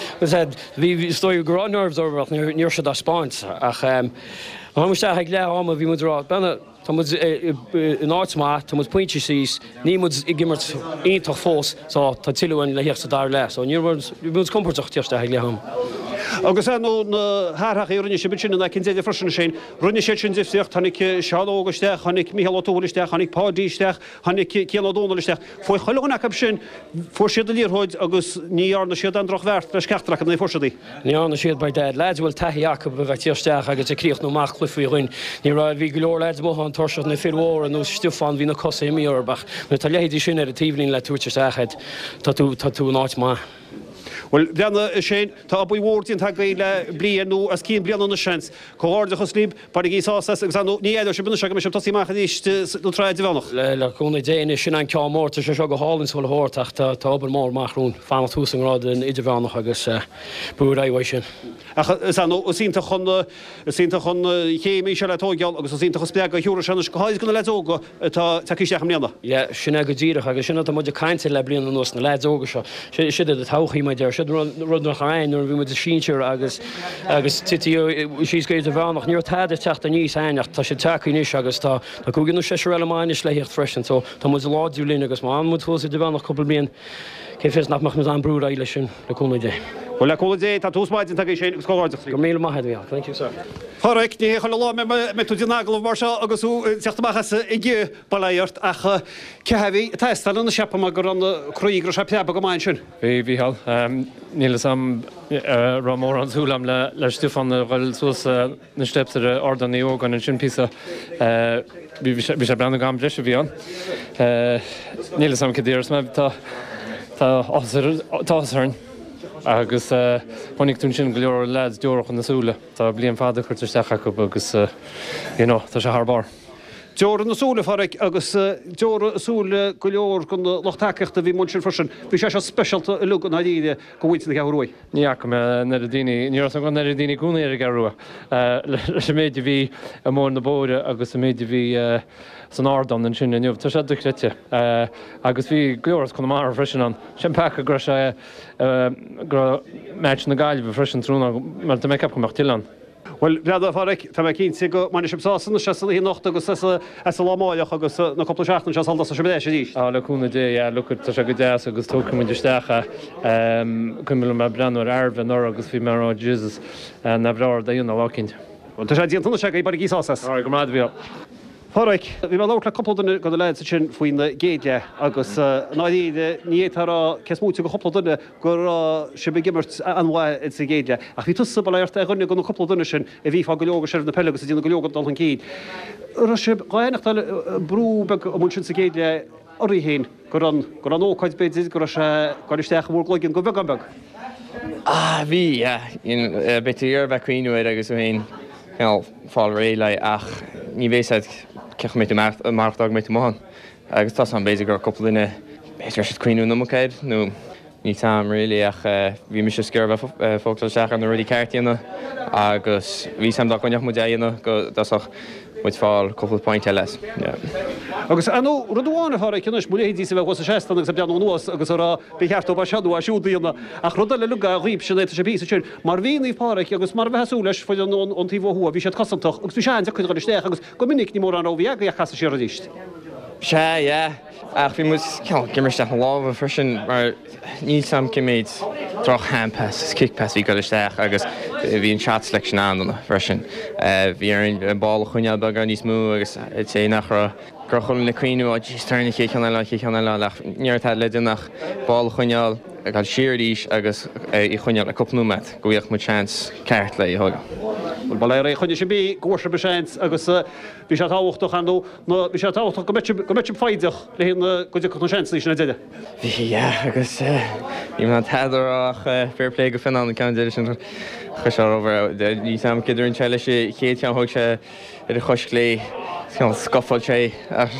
Bhí stoi go an nervs orach níor se a spáint ach muiste ag le am a bhí murá bena Tá in áitmá tá pointinte síos, ní mud i gimmert éintach fós tá tá tiúin le heachta dar leis, ó níú comportach tíosta ag le ham. Agus an nó háthach runne se bitsin na cin éidir frisna sin, runne sé sin difteocht tháinig seáógasteach, chanig míhallúlisteach, chanig pádíisteach, chanig céadónalisteach. Foi choileganna ab sin for siad a líorthid agus níarna siad an droch bhert leis ceachtarach na forsaí. Níarna siad bar dead leid bhfuil taíach a bheith tíosteach agus a críoch nó más clufiúin, ní ra bhí golóir leid bh torsat na firhór an nó stúfán hí na cosa míorbach, na tá léidir sin ar a tíhlín le túirteachid tá tú tá tú náit má. Well, brenna sé tá bu bhórtíín tá le blianú as cín blianana sens. Choáde chu slíb bar í sás agus ní éidir se buna se me sem tosíach íiste nó tráid bhenach. Le le chuna déana sin an ceámórta se se go hálinn sul hórtaach tá tábar mór marún fanna túsanrád in idirhánach agus bú rahha sin. sínta chun sínta chun chéimi se letógeal agus sínta spé go hiúra sena go háid gona leóga tá takeíisteach mléana. Le sinna go ddíireach agus sinna muidir caiinte le blianana nos na leóga seo. siad a táchaí maidir si rud nach ein or bhí mu síir agus agus tití síoscéid a bhánach níor taidir teachta níos aineach tá sé takeí níos agus tá tá go gin sé eilemáinis le hiocht freisin, so tá mu láú lín agus má anmú thusa de bhánach coppla blion cé fés nach machnas an brúd eile sin leúna dé. Well le códé tá túsmaidin take sé scóáideach. Go mé maithe bhíal. Thank you sir. Thric ní chu lá me tú dinágal mar se agus ú teachtamachchas i ggé bailairt ach cehí teststal na sepa gur an cruígur se peaba go main sin. Bhí bhíhall nílas am ramór an súlam le le stúfan bhil sus na stepsar ordaní ógan an sin písa bhí sé brena gam breise bhí an. Nílas am cedéras me tá táharn. agus tháinig tún sin go leor leid deorach na súla, Tá blion fada chuirteach go agus tá sé thbar. Deor na súla farric agus deor súla go leor gon lochtaceachta bhí mun sin frisin, bhí sé se specialta lugan na díide go bhhainte na gahrúi. Níach me na daine ní an gan na daine gúna ar a garúa. sé méidir bhí a mór na bóide agus a méidir bhí san ádan an sin inniuh tá sé duchréite. agus bhí goras chun mar freisin an sin pecha gur sé méid na gaiileh freisin trúna mar de méiceap go meachtíán. Well breada farric tá cín si go man sepsásanna se hí nocht agus lámáileach agus na coppla seachtain se salda se béis dís. Á leúna dé luchar tá se go déas agus tócumidirstecha cumil me brenn airbh nó agus bhí mar Jesus na bhráir daon bhhacinint. Tá sé díanana se bar í sásas. Á go mád bhíal. Fáraigh, bhí mar láir le coppla go leid sin faoin na géide agus náí nítarrá ceismúte go coppla duine gur si be gimmert anhha sa géide. Ach bhí tusa leirt a ghine gona coppla duine sin a bhí fá go leoga seh na pelegus a dtína go leogad dal an céad. Ru si gáinachtal brú be mun sin sa géide orí héin gur an gur an óáid beidir gur gáiristeach mór glóginn go bheg an beg. Ah, bhí, bit ar becuinú agus bhíon fáil ré le ach ní bhéad ceach mé marach mé máhan. Agus tá an béidir gur coppla duine béidir si cuiinú nócéid nó ní tám rélí ach bhí me se scéir fógtal seach an na rudí ceirtíanana agus bhí sam doneach mu déanana go dasach muid fáil coppla pointinte leis. Agus an rudháinna fára cinnis mulédí sa bheith sestanna sa bean nuas agus ará becheartó ba seadú a siúdaíanana ach ruda le luga ríb sin éta sé bí sin mar bhíonaí fáraigh agus mar bheitú leis foiil an tíomhthua bhí sé cosantach agus bhí sean chuid go isteach agus go minic ní mór an óhí a chasa sé a díist. Se, é, ach bhí mu gimmarsteach an lábh frisin mar ní sam cimméid troch handpass, kickpass bhí go isteach agus bhí an chat selection anna frisin. Bhí ar an ball chuineal bag níos mú agus sé nach gur chun le cuiinú a dítarna ché cheanna le cheanna le níortá le nach ball chuineal a gáil siirdíis agus i chuineal a cupnúmet go bhíoh mu chance ceart le i thuga. Bal é chuine sé bí gcóir be séint agus bhí sé táhachtach anú bhí sé táhachtach go mit faideach le hí go chu séint lína deide. Bhí agus í man teidirach fairplé go fin an candéidir sin chu se over ní sam ciidir an teile sé chéad an thug sé ar a chos lé scofail sé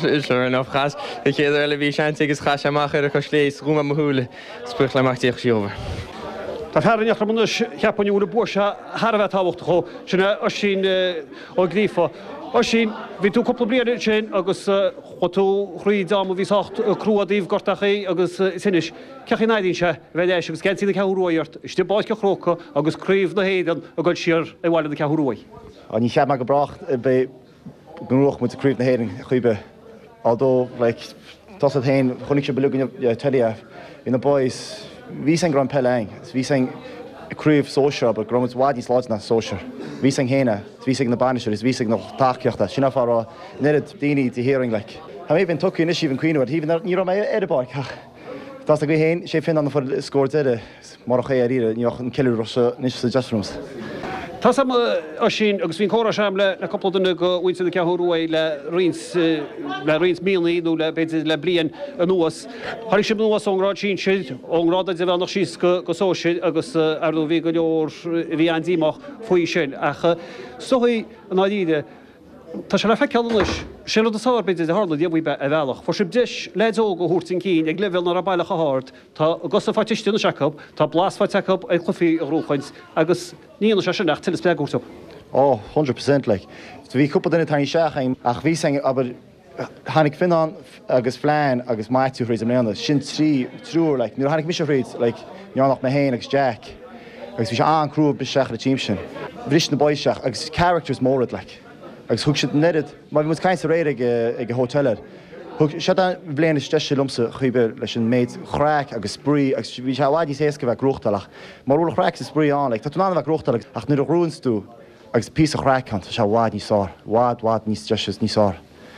an áchas i chéidir le bhí seint agus cha amach ar a chos lééis rúma mothúla spruch leachtíoch sí over. Tá fearneach munas cheappaúla buórse Harbheith táhacht cho sinna os sin ó grífa. Os sin bhí tú coppla bliana sin agus chutú chrí dám bhí cruúadíomh gortachaí agus sinis. Ceach náidín se bheith éis agus ceantína ceúróirt, istí báid chrócha agus críomh na héan a goil siar i bhhaile na ceúrói. A ní cheap me go bracht gúach mu a críomh na héan chuibe. Although like tas a hain chonig se belugan telia in the boys ví san gran pelang ví san cruúh social but grom wadí lá na social ví san héna ví na banisir is ví noch takeachta sinna far net déine de hearing like ha mé ben toki is even queen wat even ní mé edbar das go héin sé fin an for score de mar ché ire níoch an killer ní suggestions. Tá sam sin agus bhín chora sem le le coppla duna go bhainte na ceúróid le rins le rins mílnaí nó le beidir le blian an nuas. Thir si nuas ónrád sin siad ónrád a bheith nach síos go sóisiid agus arú bhí go leor bhí an díach faoi sin ach soí an áíide tá se le fe ceannis sin a sáir beidir de hála díomhí be a bhealach. For sib deis ledó go húirtin cín ag lefuil na bailach a háart tá agus a fáitiistúna seacab tá blasfá teacab ag chlufií a rúchaint agus níana se sin nach til spe gúrtop. Oh, one hundred percent like. So bhí cúpa duna taí seachaim ach bhí sang aber hánig finan agus flein agus maitú rééis am leanana sin trí trúr like, nuair hánig mis réid like, nearnach na héin agus Jack agus bhí se an crú be seach a tíim sin. Bhris na boiseach agus characters mórad like. Agus thug siad netted, má bhí mu caiint réir ag hotelir. Se bléana steise lumsa chuibe leis an méid chráic agus sprí agus bhí se bhhaidí séca bheith grochtalach. Mar bhla chráic sa sprí an, tá tú anna bheith grochtalach ach nuair a rúnstú agus pí a chráicant se bhhaid ní sár, bhád bhád níos steise ní sár.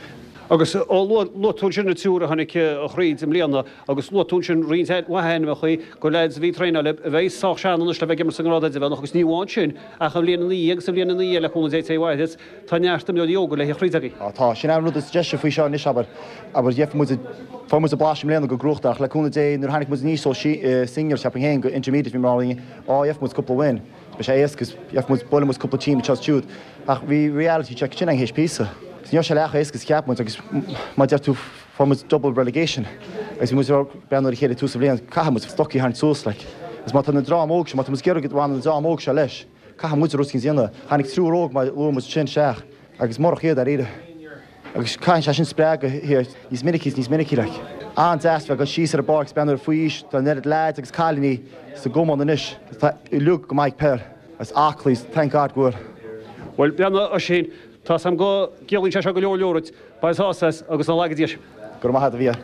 Agus lotún sin na túra hanig a chríd im líana agus lotún sin rihead wahéin me chuí go leid ví treine le bhééis sa seannas le bheith san ráda bheith agus níháin sin a chu líana í agus sem líana í le chuna dé éhhaid tá neartta mé jóga le chrídaí. Tá sin an rud deise faoi seo níos aber aber dhéh mu form a bláim léana go grochtach le chuna dé nuair hanig mu níos senior sepa hé go intermediate máling á dhéh mu cuppa win. Be sé écas dhéh mu bol mu cuppa tím teúd ach bhí reality check sin an hééis písa. Ní se lecha écas ceap agus má dear tú form double relegation. Agus mu ben chéad tú sa bblion cai mu stoí an sús le. Is má na drámóg se má mu ge bháin drámóg se leis. Cai mu ruscin síanana, chanig trúróg má lu sin seach agus mar chéad a ide. Agus caiin se sin spréag hir níos minicís níos minicí le. An deas bheith go sí ar a bar bennar faois tá net leid agus cainí sa gomán na isis i lu go maiid per as achlís teá goir. Well beanna a sin tá sam go gealín se go leorleúirt baáas agus an legadíis. Gur maithe a bhí.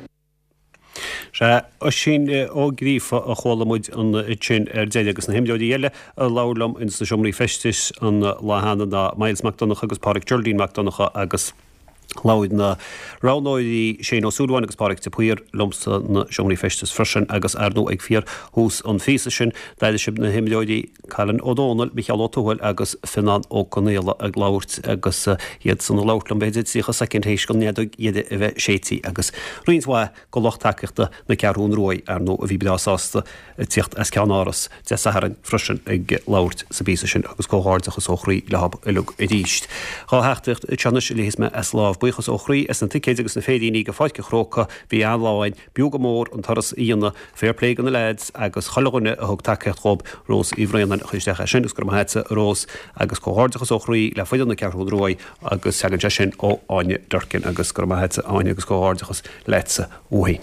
Se sin ó grífa a cholamúid an sin ar déide agus na himdeodí eile a lálam ins na siomraí festis an láhanana na Miles McDonagh agus Pádraig Geraldine McDonagh agus Láid na ránóidí sé ó súháin agus páric te puir lomsa na seomí festas frisin agus arnó ag fíor hús an físa sin leidir sib na himleoidí Callan O'Donnell Michael O'Toole agus Finan ó Connéla ag láirt agus iad san láirlam beidir sícha secondhéis go nead iad a bheith sétí agus roiinshá go loch takeachta na cearún roi arnó a bhí bedásásta tíocht as cean áras de saharan frisin ag láirt sa bísa sin agus cóháardachas óchraí lehab i lug i ddíist. Chá heachtacht teannis léhéis me as láh buchas óchraí as an ticéid agus na fédaoí go fáice chróca bhí anláin beúga mór an taras íonna fairplay an na leids agus chalaghine a thug takecht chob rós íhréanan chuisteach sin gus gur heitsa rós agus cóháardachas óchraí le foiidir na cearún roi agus segan sin ó áine dorcin agus gur heitsa áine agus cóháardachas letsa uhain.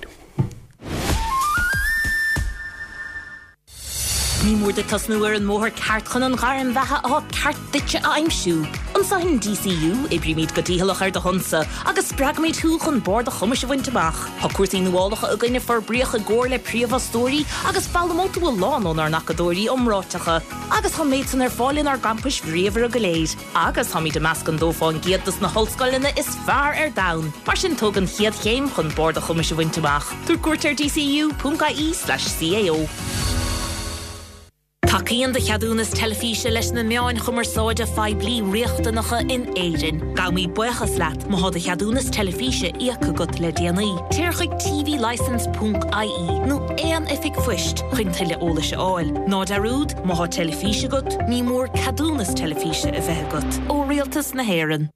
Ní mór de tasnúir an mór ceart chun an ghair an bhethe á ceart duite a aimsú. An sahin D C U i brímid go díhalach ar de honsa agus spragmaid thu chun bord a chumas a bhainteach. Tá cuairtaí nuálacha a gine forbríocha góir le príomhastóí agus bailmóta bhfuil lánón ar nachadóirí omrátecha. Agus tá méid san ar fáilinn ar gampus bríomhar a goléid. Agus tá mí de meascan dófáin giadas na hallscoilina is fearr ar dain. Mar sin tugan chiad chéim chun bord a chumas a bhainteach. Dúr cuairtear dcu.ie slash CAO. Tacaíonn de cheadúnas telefíse leis na meáin chumarsáide fáid blií riachtainacha in éirin. Gaimí buchas leat má hád a cheadúnas telefíse íocha gut le déanaí. Tíorchaid T V license dot I E nó éan ifig fuist chuin tuile óla se áil. Ná darúd má há telefíse gut ní mór cheadúnas telefíse a bheith gut. Ó rialtas na héireann.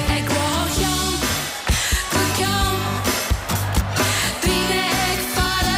Father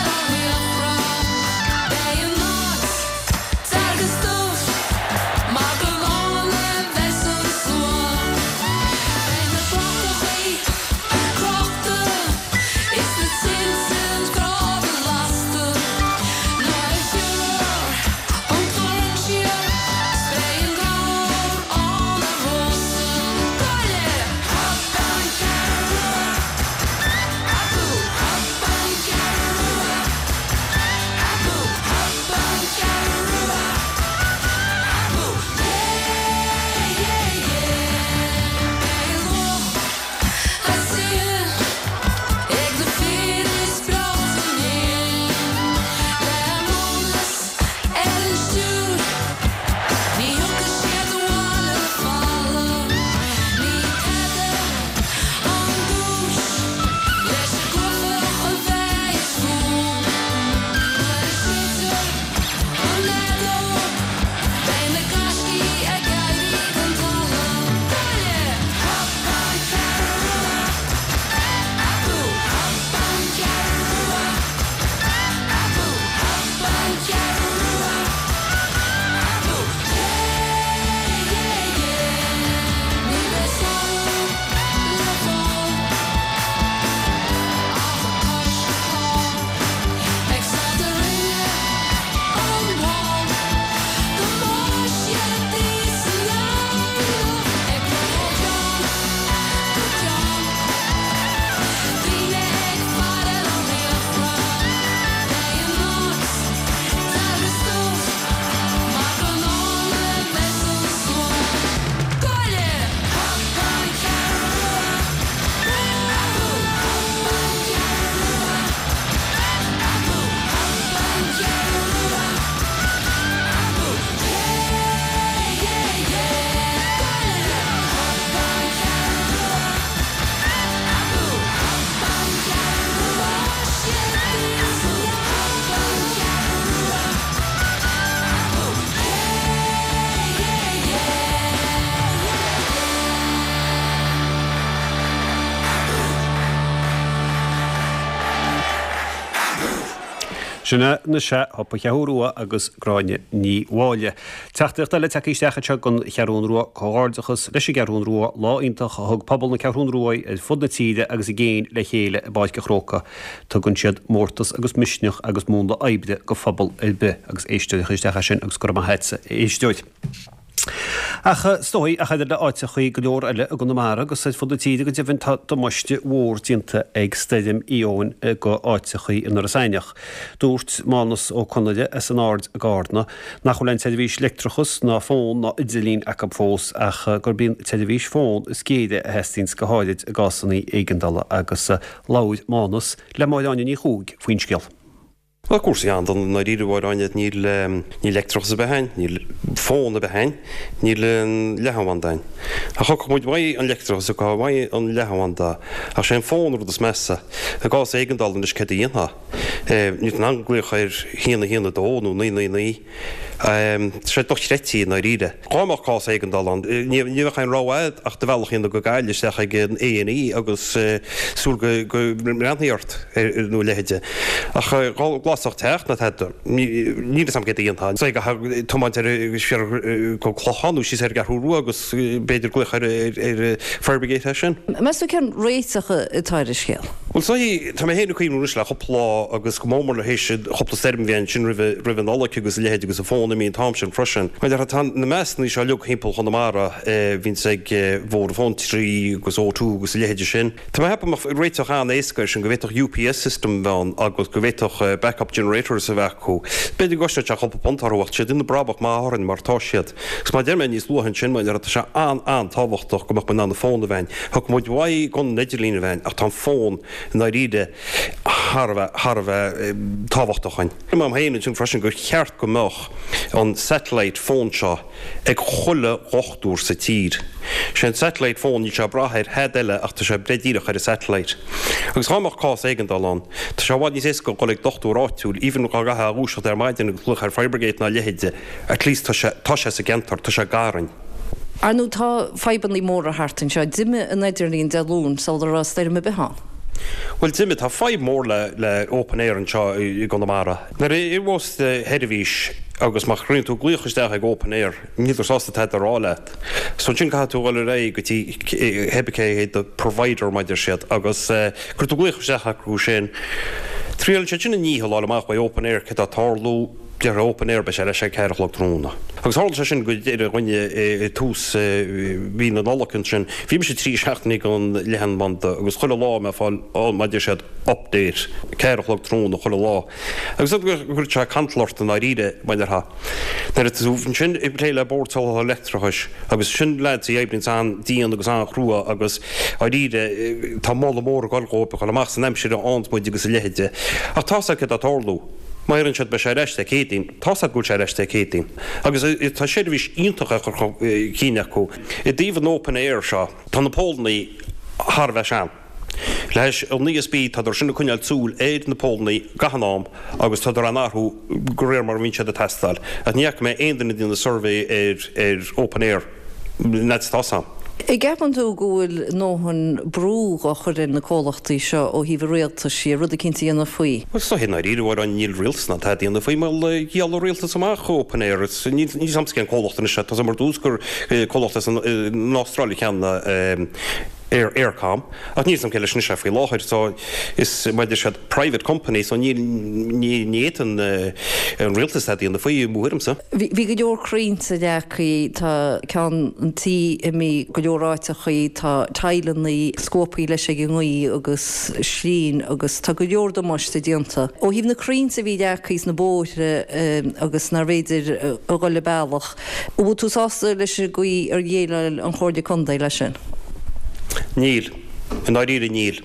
Sinna na se hoppa cheúrúa agus gráine ní bháile. Teachtacht le takeíistecha se gon chearúnrúa choárdachas leis gearúnrúa láionintach a thug pobl na cearúnrúaid is fud na tíide agus i géin le chéile a báid go chróca. Tá gunn siad mórtas agus misneach agus múnda aibde go fphobal ilbe agus éisteach istecha sin agus go heitsa éisteoid. Acha stoi a chaidir le áite chuí go leor eile a go namara agus said fud na tíide go dehann tá do moiste mhór dínta ag stadium íón go áite chuí in rasaineach. Dúirt mánas ó Conide as an ard a gardna nach cholein televís lectrachus ná fón ná idirlín a cap fós ach gur bín televís fón is céide a hestins go háid a gasannaí éigendala agus láid mánas le máidáine ní chúg faoin scial. Wel gwrs iawn, dan na rydw o'r aniad ni'r ni lectrach sy'n behain, ni'r ffôn y behain, ni'r lehawan dain. A chog mwyd wai an lectrach sy'n gael wai an lehawan da. A sy'n ffôn rwyd ys mesa. A gael sy'n eigendal yn ysgedi un ha. Nid yn anglich ar hyn a hyn a do, nhw, ni, ni, ni. Sy'n doch reti na rydw. Gael gael sy'n eigendal an. Ni fach ein rawad, ach dy felach hyn o gael ys eich ag yn A and E, agos sŵr granhiart nhw lehedau. Ach gael glasach techt na het ní sam get íon tá. Sa tomáid ar go chlochanú sí ar garthú agus beidir gluch ar ferbegéit sin. Mes tú cen réiteach i táidir scéal? Well sa tá héanú chuoin ús le choplá agus go mómar le hééis chopla stem bhíon sin rih ála agus lehéid agus a fóna íon tám sin freisin. Mai ar tá na meas ní se leog himppel chunamara hín ag bhór fón trí agus ó tú agus lehéidir sin. Tá hepa réiteach an éascair sin go bhéach U P S system bhean agus go bhéach backup generators a bheú. Beidir goiste te choppa pontarhacht siad in brabach máthrann mar tá siad. Gus má deirrma níos luhann sin mar ar se an an táhachtach gomach man an na fóna bhain. Thg muid bhaid gon neidirlína bhain ach tá fón na ríide Harbheith táhachtachchain. Mám héanaan sin freisin gur cheart go meach an satellite fón seo ag cholle ochtúr sa tír. Sé satellite fón ní se brathir head eile ach tá sé bredíireach ar a satellite. Agus cháach cá éigendalán, Tá se bhhaid níos go choleg dochtú ráitiúil, íhann go gathe úsat ar maidin agus luch ar fibergate na lehéide, at least tá sé sa gentar, tá sé garan. Arnú tá febanlí mór a hartain seo diime in idirlín de lún sal ar steir me behan. Well Jimmy tá five mór le le open air an seo i Gondomara. Na i was de hedvís agus mar chrin tú gluchaisteach ag open air, níidir sásta te arráile. So sin cha tú bhil ré go tí hebicé héad de provider maidir siad agus chu tú gluchaisteach acu sin. Tríal se sinna níhall amach ba open air ce a tálú dear open air be sé sé ceirlach trúna. Agus háil sin go idir rinne tús hí an álacan sin, bhí sé trí seachtaí an lehan banda, agus chuile lá me fáil á maidir siad update ceirlach trúna chuile lá. Agus gur se cantlart an ríide maidir ha. Nar úfn sin i léile bórtáil electrachas, agus sin leid í ébrinn an díon agus an chrúa agus a ríide tá mála mór gáilgópa chuile amach san nemsir an muid agus lehéide. A tá ce a tálú. Mairann siad be sé reiste cétín, tásad gúil sé reiste cétín. Agus tá séidir bhís iontacha chu cíineachú. I dtíomh open air seo, tá na pólnaí Harbheith sean. Leis an níos bí tá sinna chuineal túúl éiad na pólnaí gahanám agus tá an áthú go réir mar víse a testáil. A níach mé aonanna dína survey ar open air net tásam. I gapan tú gúil nóhann brú a chuir na cólachtaí seo ó híh réalta sí rud a cinnta ana faoi. Well sa hinna ríidir an níl rialsna tá díanana faoi mal geall réalta samach open air ní samcén cólachtainna se tá mar dús gur cólachtas an Austrrália cheanna Air Aircom, ach níos am ceile sin se fao láthir, so is maidir se private company, so ní éan an réaltaí an na faoi mhuiirmsa. Bhí go leor crínta dechaí tá cean an tí i mí go leoráitechaí tá tailannaí scópaí leis ag ngí agus slín agus tá go leor do máiste dianta. Ó híh na crínta bhí dechaís na bóire agus na réidir a goile bailach. Ó tú sásta leis goí ar dhéile an chóirde condaí lei sin. Níl, an áíre níl.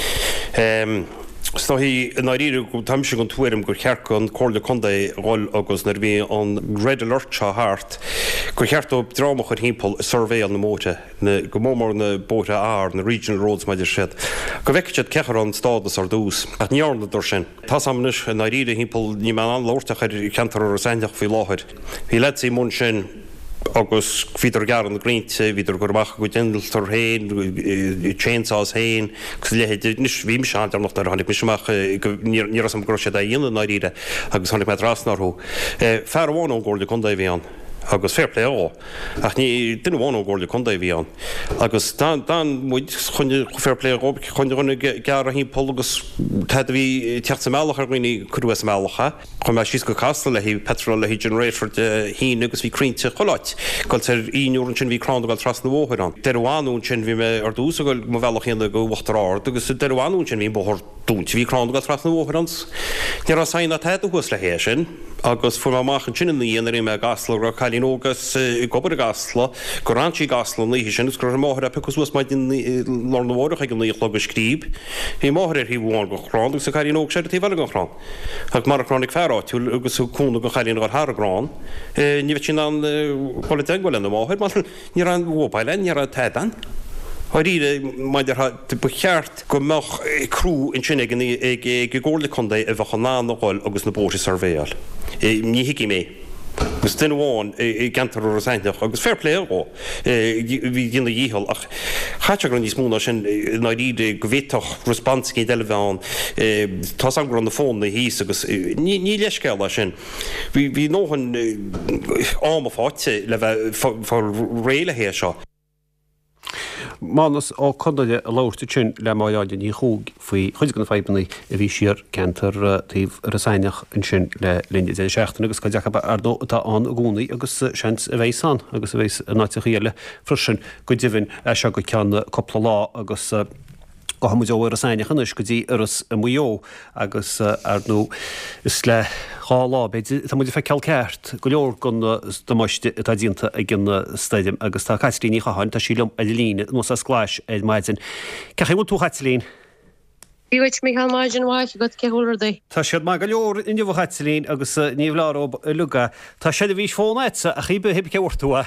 Sto hí an áíre go tamse an tuairim gur chearcha an cóirla condaí gáil agus nar bhí an red alert se háart, gur cheart ó dráma chuir hímpel survey an na móte, go mómór na bóta ár na regional roads maidir siad. Go bheice siad cechar an stádas ar dús, ach níorna dúir sin. Tá samnis an áíre hímpel ní man an lórteach ar ceantar ar a saineach fao láthir. Hí leid sí mún sin agus híidir gar an grinte, híidir gurach go dindaltar héin, chainsaws héin, gus lehéidir nis bhím seán ar nach ar hánig misach ní as am gro sé a dhéana náíide agus hánig me rásnarthú. Fer bháin ó ggóir de chunda bhíán. agus fairplay á ach ní duine bháin ó ggóir de chunda bhíán. agus muid chun fairplay chun runna gar a hí pólagus te bhí teach sa meach ar gine chuú mecha, chun me síos go castal le hí petrol le hí generator de hí agus bhí crínte choláit. Gáil tar íúrann sin bhí crán gáil tras na bhóir an. Deháún sin bhí me ar dúsa goil mo bhealach chéanana go bhachtará, agus deháún sin bhí bóthir dúnt bhí crán gáil tras na bhóir ans. Ní a saina te agus le hééis sin, agus fu máchan sin na íonar í me gasla ra chalínógus i gobar gasla, go rantí gasla líhí sin, gur máthir a pecus was maid lá na bhórach ag an líoch le scríb, hí máthir hí bháin go chrán, agus a chalínóg sé a tíhile go chrán. Ag mar chránig ferráitiúil agus cúna go chalín ar Hargrán, ní bheith sin an politegil na máthir, mar ní an bhópaile, ní a tedan. Har ide maidir becheart go meach crú in sin ag ggóla chunda a bheitcha ná naáil agus na bóir sarvéal. Ní hiici mé. Gus duine bháin i gentar ó reinteach agus fairplay á bhí dina díhall ach chaite an níos múna sin ná ide go bhhéach respanscí deile bheáin tá an an na fón na híos agus ní leisceil sin. Bhí nóhan am a fáte le bheith réile hé seo. Mánas ó chudaide a láirta sin le mááide ní chúg faoi chuid gan febanna a bhí siar cantar taobh rasaineach an sin le linde é seachtain agus go deach ar dó atá an a gúnaí agus seans a bhééis san agus a bhééis náte chéile frisin go ddíhann se go ceanna coppla lá agus go hamuid óhar a sainechannis go dtí aras a muo agus ar nó is le há lá beidir tá muidir fe ceall ceart go leor gon domáiste atá dínta ag gin stadium agus tá caiitlíní chaáin tá sílumm a líine nó a sláis é maidin. Ceché bhil tú chatlín? Bhíid mé chaáidin bháid go ceúir dé. Tá siad má go leor in bh chatlín agus níomhlá luga tá siad a bhís fónaitsa a chibe heb ceúirtúa.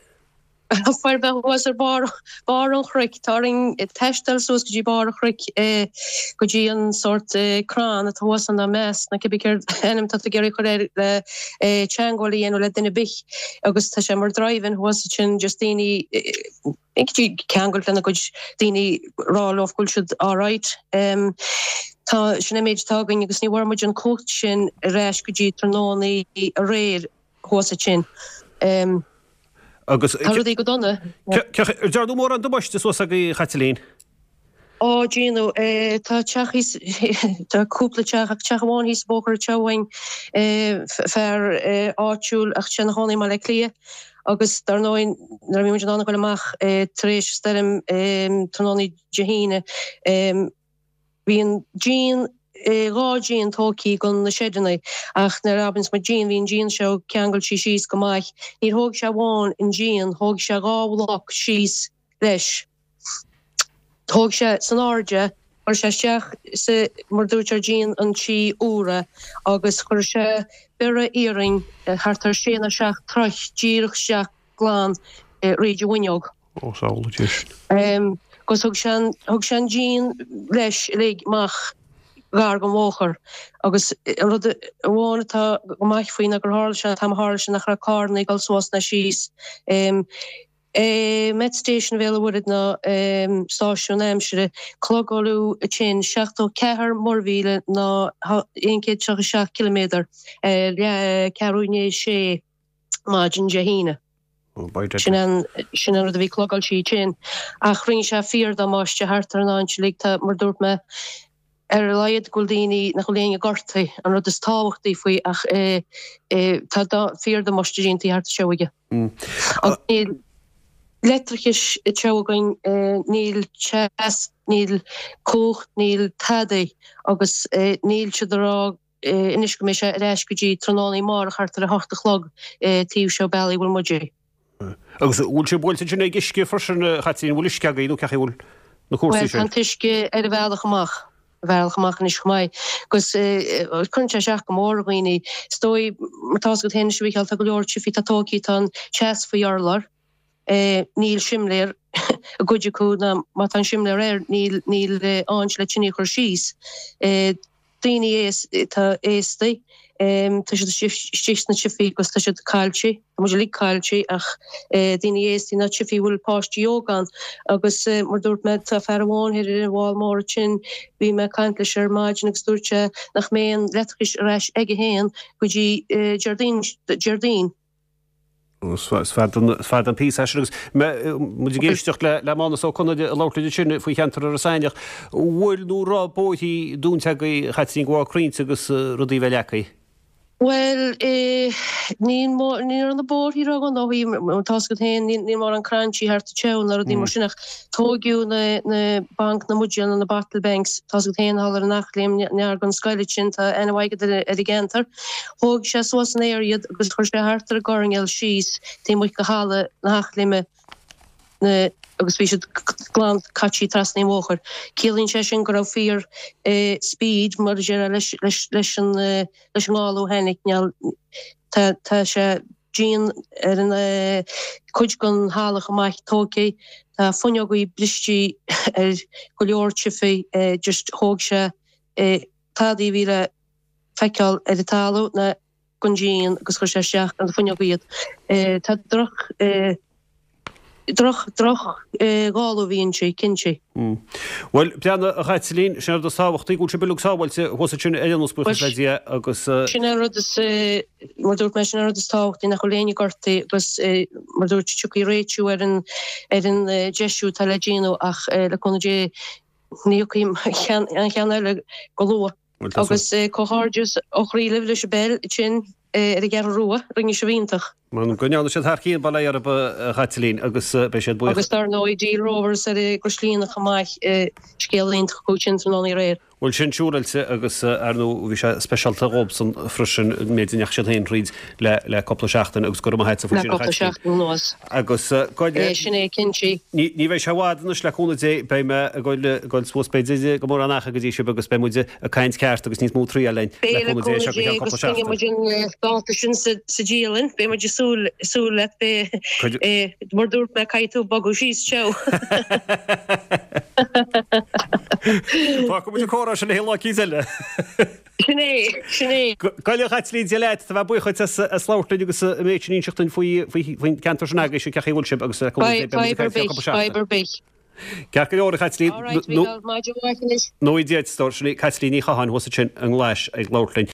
Far be was er bar bar an chric taring testel sos go bar chric go dí an sort krán at was an a mes na ke beker enim dat geri cho le Changoli en le dinne bich agus ta sem mar driven was sin justini ik kegel an go dini rá lofgul should all right um tá sin méid tagin agus ní war an coach sin reis go dí tróní a réir was sin um agus go donna dearú mór an dobaiste so a go chatlín. Ó Gino tá teachis táúpla teach teachháin hís bóchar tehain fear áitiúil ach sin hánaí má le lia agus dar nóin nar mí anna goil amach trééis stem tróí dehíine hín Jean rágéan tóí gon na sédanna ach na rabins ma Jean hín Jean seo ceangail sí síos go maiich ní thóg se bháin in Jean thóg se gáhlach síos leis. Thóg se san áde ar se seach sa mar dúirtear Jean an tí úra agus chuir se bere éing hartar séna seach trach díirech seach glán réidir bhaineog. Ó saola tíis. Gus thug sean Jean leis le mach gar go móchar agus bháin atá go maiich faoin a gur hála se tam hála sin nach ra carnaí gal suas na síos. Met Station bhéile bhid na stáisiún aimsere chlogolú a sin seachtó cethir mórmhíle ná one hundred seventy-six kilometer le ceúné sé mágin dehíine. Sin an a bhí clogáil sí sin ach ring se fír dá máiste hartar ná anseligta mar dúirt me ar leiad goldíní nach choléine gortaí an rud is táhachttaí faoi ach tá fír de máistejíntaí hart seoige. Letrachis tegain níl chest, níl cócht, níl tadaí agus níl sidarrá inis go mé se reis go dtí trónáí mar chartar a hartalog tíú seo bailí bhfuil muidir. Agus bhúil sé bhil sin gisce farsin chatíín bhfuil isceagaí nó ceúil na cuasaí sin. An tuisce ar a bhealach amach. Bhealachachchan is chumáid, gus chunte seach go mórghine stoi martá go hen bhíil a go leor si fi atóí tan chas fahearlar níl simléir a goide cúna má an simléir air níl níl ans le tinine chur síos. Daoine tá éasta tá stína sifií gus tá siad cáiltí, mu lí cáiltí ach daine éistí na sifií bhfuil páistí ógan agus mar dúirt me tá ferháin hir in bháil mór sin bhí me caiint leis ar maidin agus dúirte nach méon letrich reis ige héan go dtí Jardín. Sfad an pí agus mu géisteach le le mána ó chuna láirlaide sinna faoi cheantar ar a saineach bhfuil nó rá bóithí dúnte go chatín ghárín agus rudí bheilechaí. Well, ní an na bór hí an nóí tasgad hen ní mar an crantí hart tean ar dí mar sinnach tógiú na bank na mudian an na Battle Banks tasgad hen hall ar nachléim near gan skyile sin tá enhaigad a gentar. Hóg sé soas an éiriad agus chuir sé hartar a goringel síos té mu go hála nachléime na agus bhí glan catí trasnaí móchar. Cílín sé sin go raibh fíor speed mar sé leis an gáú hennig tá sé Jean ar an chuid gon hálach amach tócaí tá funne go í blistí ar go leor sifií just thóg sé tádaí bhíle feiceáil ar a talú na gon Jean agus chuir sé seach an funne goiad. Tá droch Droch droch gáú bhíonn sé cinse. Well beanna a chaitslín sin do sáhachttaí gúil se beúg sáhailte hosa sin éanúspú leidí agus sin mar dúirt me sin ar is táchttaí nach choléine gortaí agus mar dúirt tuí réitiú ar an ar an deisiú tal le Gino ach le chuna dé níochaim an chean eile go lua. Agus cóthardús ó chrí le leis bell sin ar a gar ruúa rinne se bhíntach. Man goneanna sé thcííon bail ar a chatilín agus be sé bu. Agus tar nó dí rovers ar go slína chamáich scélín chuúsin nóí réir. Bhil sin siúrailte agus arú bhí sé speisialta rob san frisin méidirneach sé haon ríd le le coppla seachtain agus go heit a agus sinné cinse. Ní bheith se bhádanas leúna dé be me goil goil spóspéide go mór annach agus sé agus bemuide a caiint ceart agus níos mú trí lein sin sa díalinn, bé mar súl súl le bé mar dúirt me caiitú bagú síos seo. Tá go muidir chórá sin héá cíile. Sinné sinné. Gaile chatlí leit tá bh buchaid a sláirta agus méid íseachtain faoi faoin cantar sin agus ce chéhúil sib agus Fiberbéich. Cear go leir chatlí nó déad stáirna chatlíní chaáin hosa sin an leis ag láirlainn.